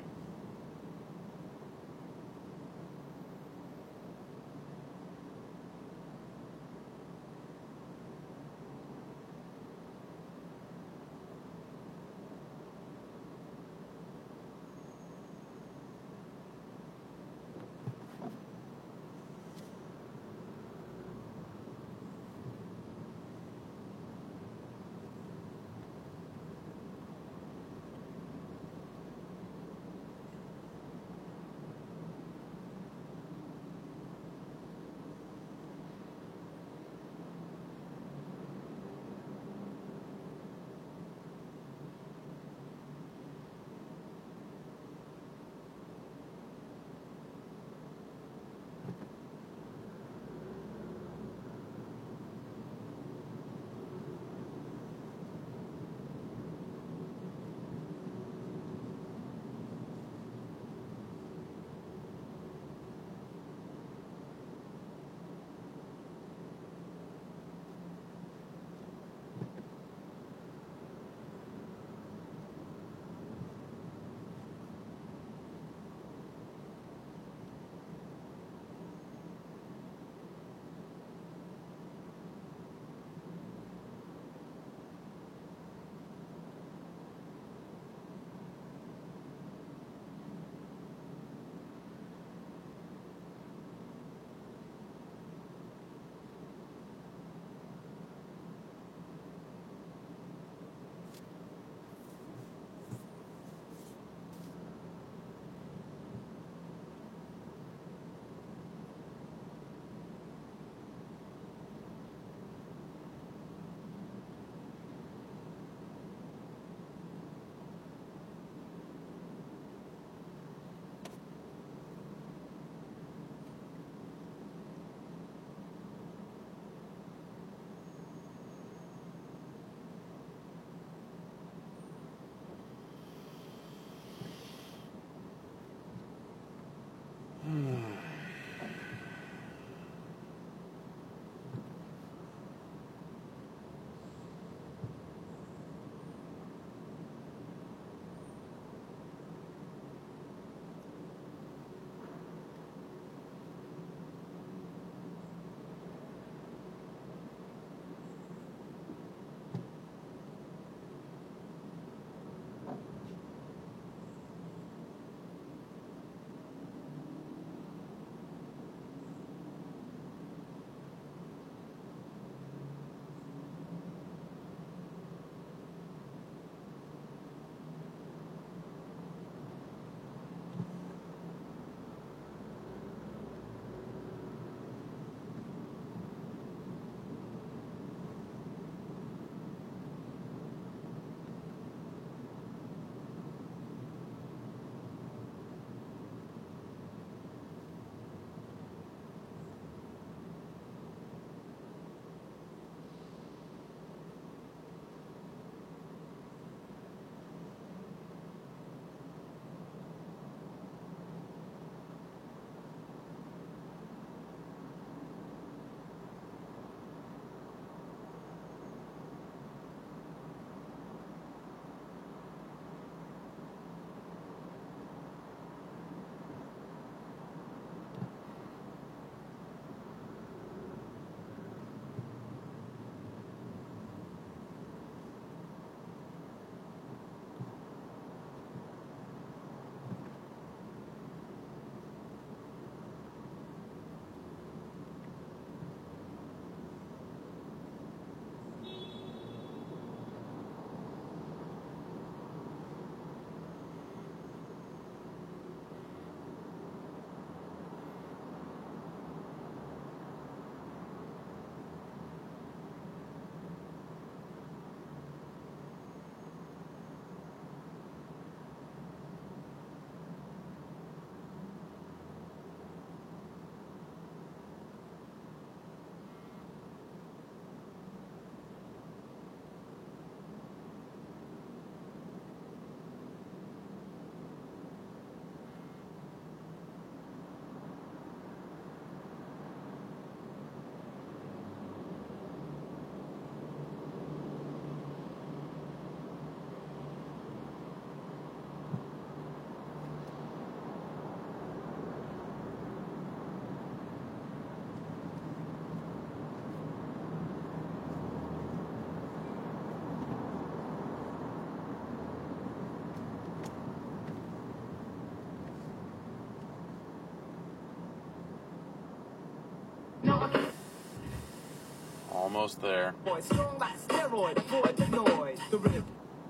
Almost there. Boy, strong like steroid, avoid the noise. The rhythm.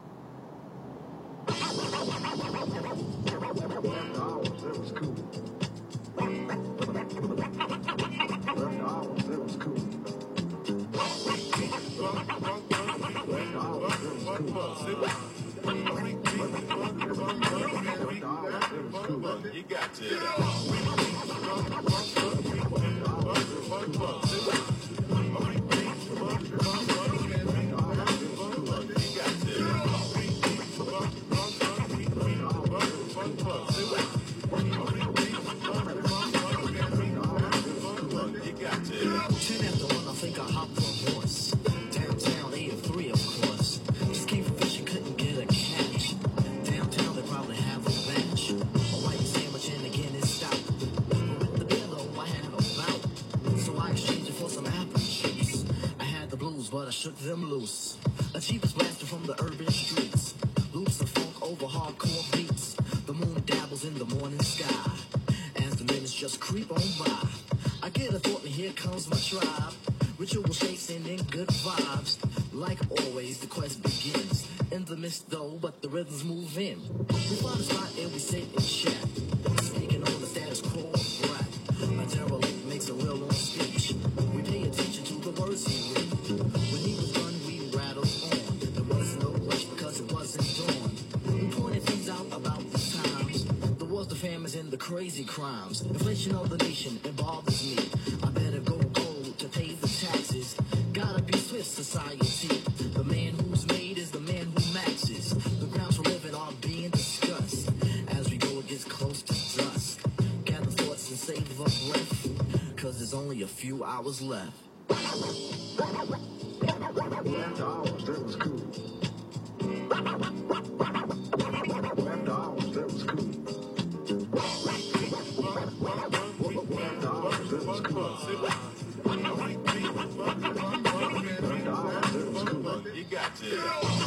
It was cool. It was cool. You got to. Ten after one, I think I hopped on a horse. Downtown, eight or three, of course. Just came from fishing, couldn't get a catch. Downtown, they probably have a bench. A white sandwich and again it stopped. But with the beer though, I had a bout. So I exchanged it for some apple juice. I had the blues, but I shook them loose. A cheapest blaster from the urban streets. Loops of funk over hardcore beats. The moon dabbles in the morning sky. As the minutes just creep on by. I get a thought and here comes my tribe. Ritual shakes and in good vibes. Like always, the quest begins. In the mist though, but the rhythms move in. We find a spot and we sit and chat. Speaking on the status quo of rap. A derelict makes a real long speech. We pay attention to the words he read. When he was done, we rattled on. There was no rush because it wasn't dawn. We pointed things out about the times. The wars, the famines, and the crazy crimes. Inflation of the nation, it bothers me. I better go gold to pay the taxes. Gotta be Swiss society. The man who's made is the man who maxes. The grounds for living are being discussed. As we go, it gets close to dusk. Gather thoughts and save a breath. Cause there's only a few hours left. After hours, that was cool. After hours, that was cool. After hours, that was cool. You got to.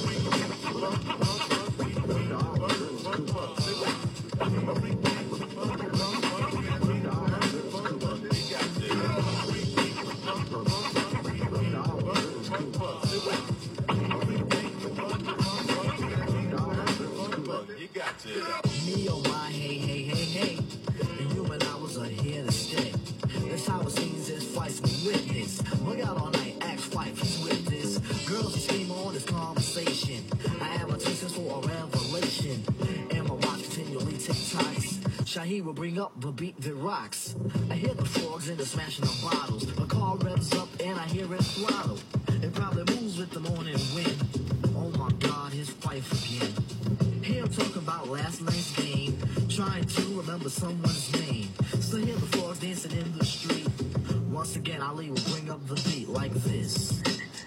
You got to. Me oh my, hey, hey, hey, hey. And you and I was a here to stay. That's how it seems as fights we witness. Look out all night, act fight with this. Girls who scream on this conversation. I have a thesis for a revelation. And my watch continually tick-tocks. Shaheed will bring up the beat that rocks. I hear the frogs and the smashing of bottles. A car revs up and I hear it throttle. It probably moves with the morning wind. Oh my God, his wife again. Hear him talk about last night's game. Trying to remember someone's name. So hear the frogs dancing in the street. Once again, Ali will bring up the beat like this.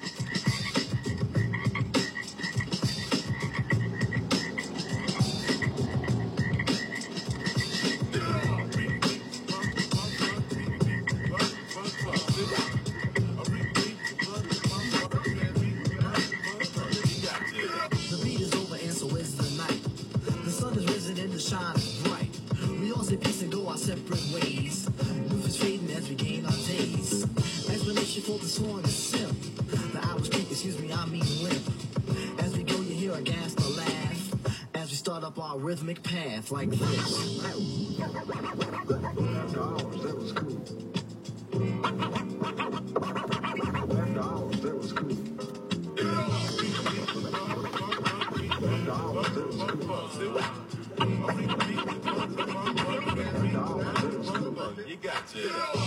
The beat is over and so is the night. The sun is risen and the shine is bright. We all say peace and go our separate ways. Youth is fading as we gain our days. Explanation for the song is simple. The hours creep, excuse me, I mean limp. As we go, you hear a gas to laugh. As we start up our rhythmic path like this. After hours, that was cool. After hours, that was cool. After hours, that was cool. You got to.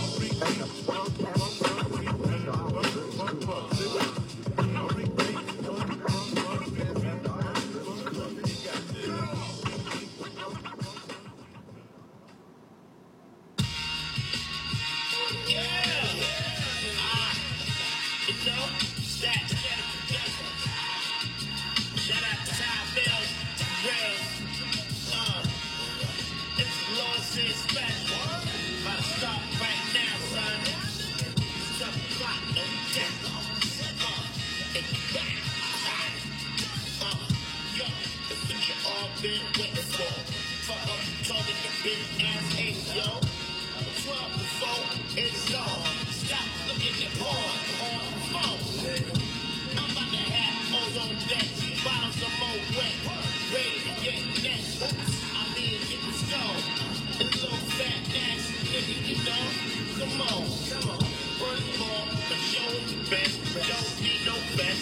Been waiting for. Fuck up, talking the big ass eight, yo. twelve before it's gone. Stop looking at porn on the phone.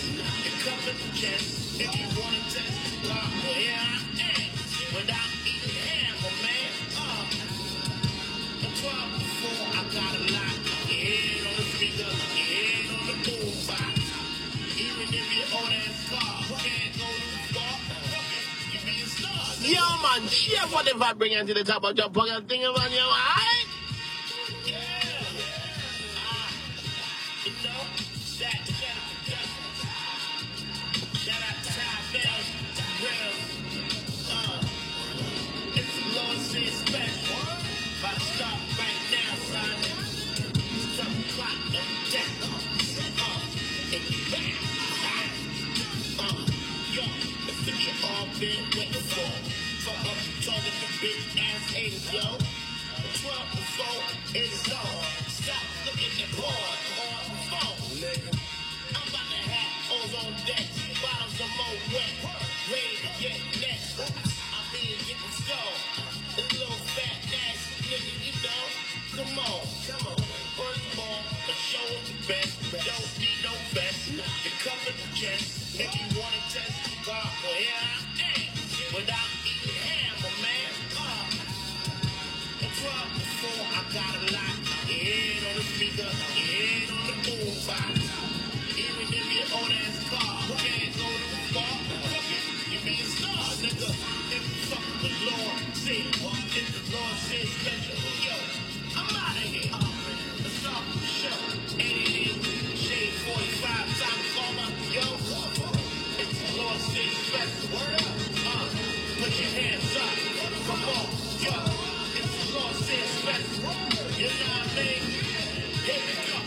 You cover the chest. If you want to test, well, here I am. Without eating ham, oh, man. Uh, twelve before I got a lot. Your head on the speaker, your head on the boom box. Even if you own that car, can't go too far. You be a star. Yo, man, share whatever I bring into the top of your pocket thing about you, alright? Yeah. Uh, you know, that, that, that. Shout out to Ty Bell, Real. Uh, it's the Lord says special. About to start right now, son. Seven o'clock, no death. Uh, and you back. Uh, yo, the future all been waiting for. For up talking to big ass haters, yo. twelve to four, it's on. Stop looking at porn on the phone, nigga. I'm about to have O's on deck. Bottoms are more wet. Ready to get next. I'm being getting stalled. A little fat ass nigga, you know. Come on, come on. First of all, the show is the best. Don't need no vest. You cover the chest. If you want to test, God, well, here I am. Without eating ham, oh, man. Uh, twelve before I got a lot. Your head on the speaker, your head on the boom box. Even if you own that car, can't go too far. You be a star, nigga. If you fuck with the Lord, say, if the Lord says special, yo, I'm out of here. Let's start the show. eighty-eight, shade forty-five, time to call my yo. If the Lord says special, word up. Uh, put your hands up. Come on, yo. If the Lord says special, you know what I mean? Here we go.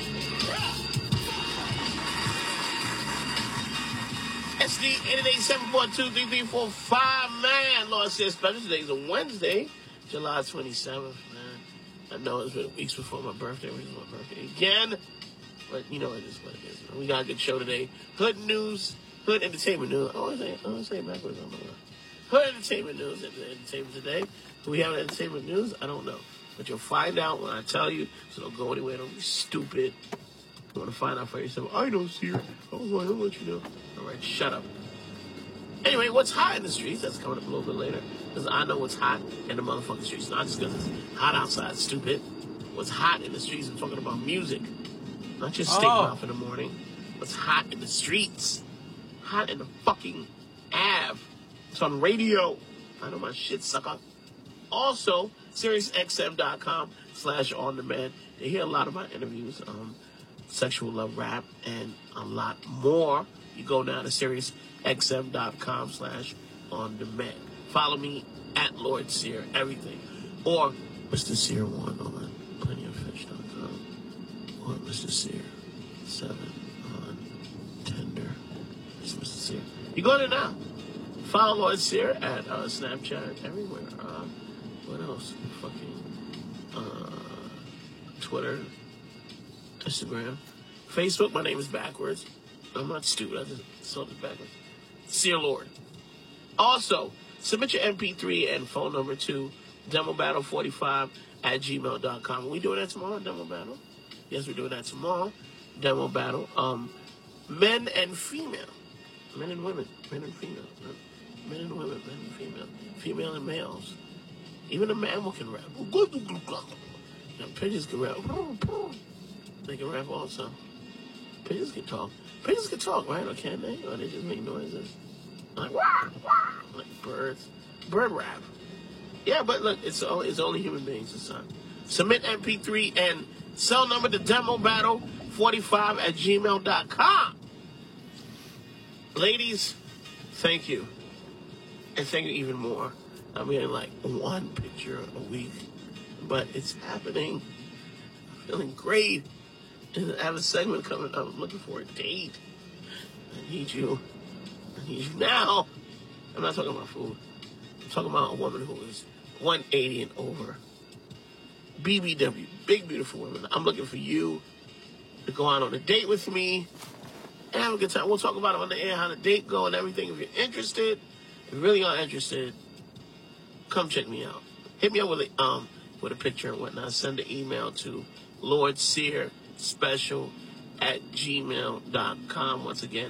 S D eight eight seven four two three three four five, man. Lord says special. Today's a Wednesday, July twenty-seventh, man. I know it's been weeks before my birthday. Which is my birthday again. But you know it is what it is. We got a good show today. Hood news, hood entertainment news. I always say, I always say it backwards. I don't know. Hood entertainment news, entertainment today. Do we have entertainment news? I don't know. But you'll find out when I tell you. So don't go anywhere. Don't be stupid. You want to find out for yourself. I don't see her. I was like, I'll let you know. All right, shut up. Anyway, what's hot in the streets? That's coming up a little bit later. Because I know what's hot in the motherfucking streets. Not just because it's hot outside, stupid. What's hot in the streets? I'm talking about music. Not just steak Oh. mouth in the morning. What's hot in the streets? Hot in the fucking Ave. It's on radio. I know my shit, sucker. Also, SiriusXM.com slash on demand. They hear a lot of my interviews, um, sexual love rap, and a lot more. You go down to SiriusXM.com slash on demand. Follow me at Lord Sear, everything. Or Mister Sear one on plenty of fish dot com. Or Mister Sear seven on Tinder. It's Mister Sear. You go there now. Follow Lord Sear at uh, Snapchat, everywhere. Uh, what else? Fucking uh, Twitter, Instagram, Facebook. My name is backwards. I'm not stupid. I just spelled it backwards. Sear Lord. Also, submit your M P three and phone number to demo battle forty-five at gmail dot com. Are we doing that tomorrow, Demo Battle? Yes, we're doing that tomorrow. Demo Battle. Um, men and female. Men and women. Men and female. Men and women. Men and female. Female and males. Even a mammal can rap. Now, pigeons can rap. They can rap also. Pigeons can talk. Pigeons can talk, right? Or can they? Or they just make noises? Like, wah, wah, like birds. Bird rap. Yeah, but look, it's only, it's only human beings this time. Submit M P three and cell number to demo battle forty-five at gmail dot com. Ladies, thank you. And thank you even more. I'm getting like one picture a week. But it's happening. I'm feeling great. And I have a segment coming up. I'm looking for a date. I need you. I need you now. I'm not talking about food. I'm talking about a woman who is one eighty and over. B B W. Big, beautiful women. I'm looking for you to go out on a date with me and have a good time. We'll talk about it on the air, how the date go and everything. If you're interested, if you really are interested, come check me out. Hit me up with a, um, with a picture and whatnot. Send an email to Lord Sear Special at gmail dot com. Once again,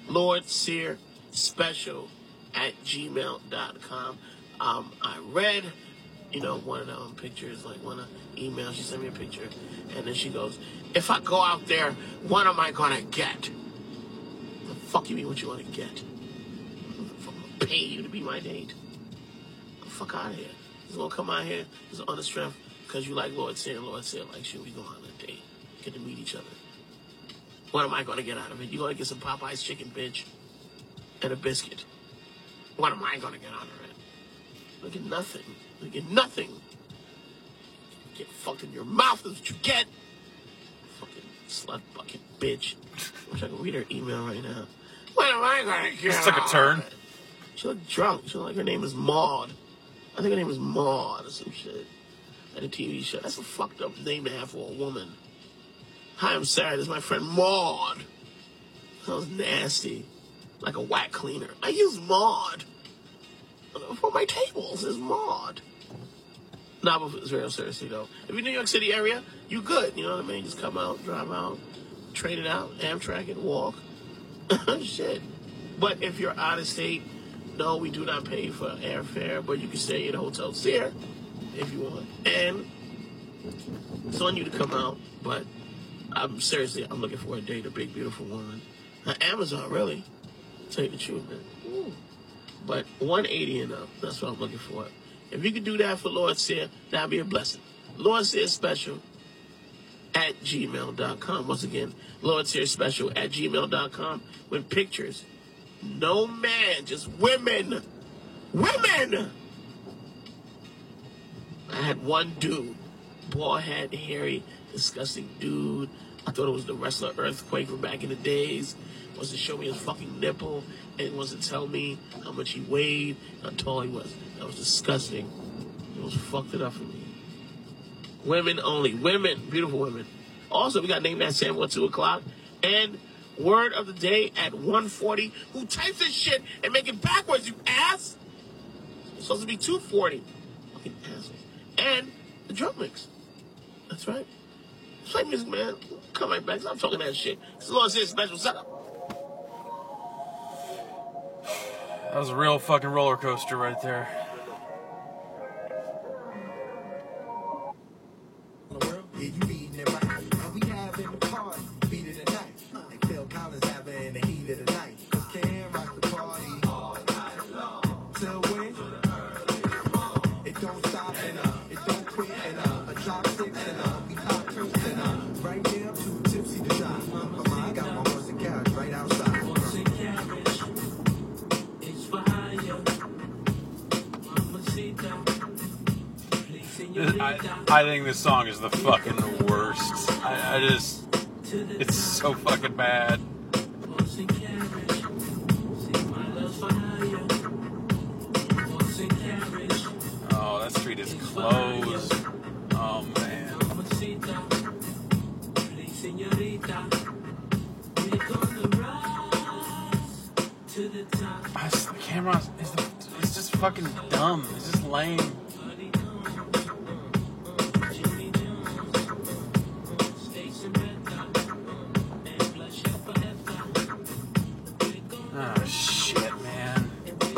Lord Sear Special at gmail dot com. Um, I read, you know, one of the um, pictures, like one of the emails. She sent me a picture, and then she goes, if I go out there, what am I going to get? The fuck you mean what you want to get? I'm going to pay you to be my date. Get the fuck out of here. He's going to come out here, he's on the strength, because you like Lord Sear, and Lord Sear likes you. We go on a date. Get to meet each other. What am I going to get out of it? You going to get some Popeye's chicken, bitch, and a biscuit. What am I going to get out of it? Look at nothing. Look at nothing. Get fucked in your mouth is what you get. Fucking slut bucket bitch. I wish I could read her email right now. What am I going to get? This took a turn. She looked drunk. She looked like her name is Maud. I think her name is Maud or some shit. At a T V show. That's a fucked up name to have for a woman. Hi, I'm Sarah. This is my friend Maud. Sounds nasty. Like a whack cleaner. I use Maud. For my tables is Maud. Nah, but it's real seriously though. If you're in New York City area, you good. You know what I mean? Just come out, drive out, trade it out, Amtrak and walk. Shit. But if you're out of state, no, we do not pay for airfare, but you can stay in a hotel here if you want. And it's on you to come out, but I'm seriously, I'm looking for a date, a big, beautiful woman. Uh, Amazon, really. Tell you the truth, man. Ooh. But one eighty and up, that's what I'm looking for. If you could do that for Lord Sear, that'd be a blessing. Lord Sear Special at gmail dot com. Once again, Lord Sear Special at gmail dot com with pictures. No man, just women. Women! I had one dude, bald head, hairy, disgusting dude. I thought it was the wrestler Earthquake from back in the days. Wants to show me his fucking nipple and wants to tell me how much he weighed, how tall he was. That was disgusting. It was fucked it up for me. Women only. Women. Beautiful women. Also, we got Name That Sample at two o'clock. And Word of the Day at one forty. Who types this shit and make it backwards, you ass? It's supposed to be two forty. Fucking assholes. And the drum mix. That's right. Play music, man. Come right back. Stop talking that shit. It's Lord Sear Special. Shut up. That was a real fucking roller coaster right there. I, I think this song is the fucking worst. I, I just, it's so fucking bad. Oh, that street is closed. Oh man. I just, the camera is the, it's just fucking dumb. It's just lame. Oh, shit, man.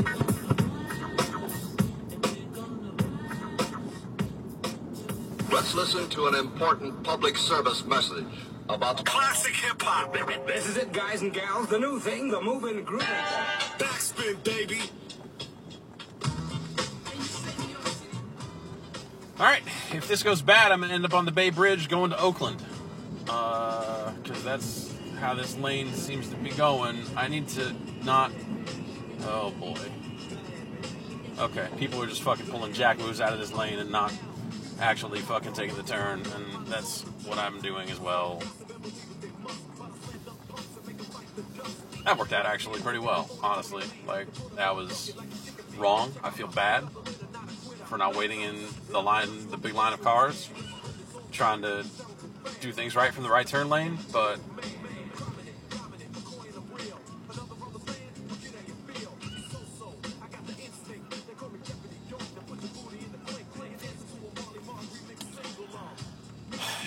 Let's listen to an important public service message about classic hip-hop. This is it, guys and gals. The new thing, the moving groove. Backspin, baby. Alright, if this goes bad, I'm going to end up on the Bay Bridge going to Oakland. Uh, because that's how this lane seems to be going. I need to not... Oh, boy. Okay, people are just fucking pulling jack moves out of this lane and not actually fucking taking the turn, and that's what I'm doing as well. That worked out actually pretty well, honestly. Like, that was wrong. I feel bad for not waiting in the line, the big line of cars, trying to do things right from the right turn lane, but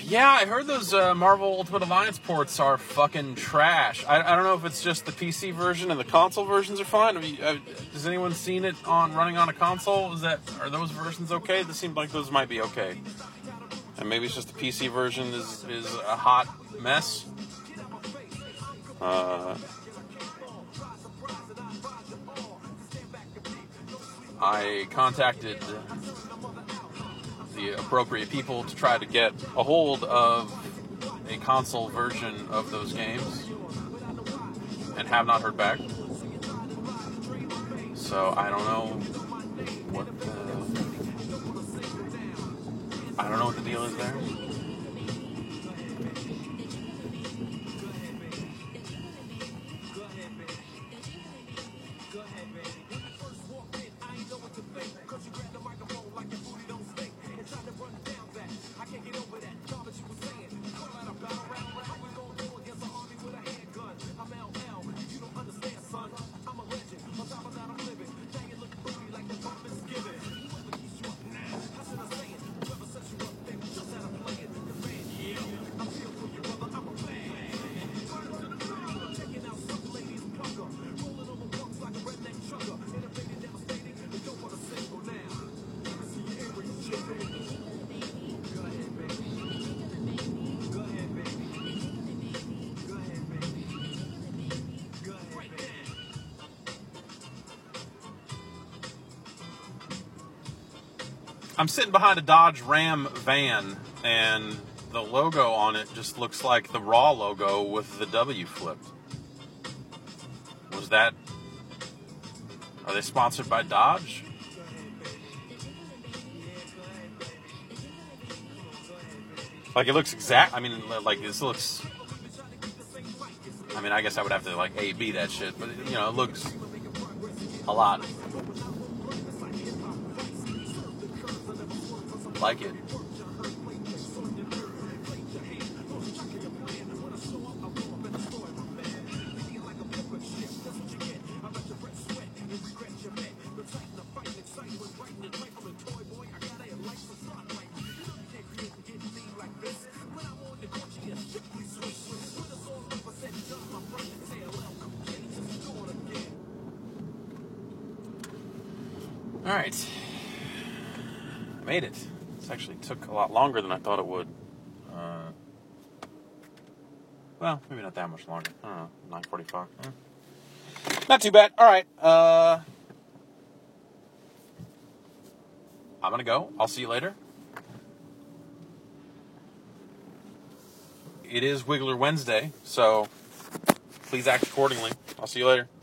Yeah, I heard those uh, Marvel Ultimate Alliance ports are fucking trash. I, I don't know if it's just the P C version and the console versions are fine. I mean, uh, has anyone seen it on running on a console? Is that are those versions okay? This seemed like those might be okay. And maybe it's just the P C version is is a hot mess. Uh, I contacted the appropriate people to try to get a hold of a console version of those games and have not heard back. So I don't know what the, I don't know what the deal is there. I'm sitting behind a Dodge Ram van, and the logo on it just looks like the Raw logo with the W flipped. Was that... Are they sponsored by Dodge? Like, it looks exact... I mean, like, this looks... I mean, I guess I would have to, like, A B that shit, but, you know, it looks a lot like it. All right, I made it. This actually took a lot longer than I thought it would. Uh, well, maybe not that much longer. I don't know, nine forty-five. Eh. Not too bad. All right. Uh, I'm going to go. I'll see you later. It is Wiggler Wednesday, so please act accordingly. I'll see you later.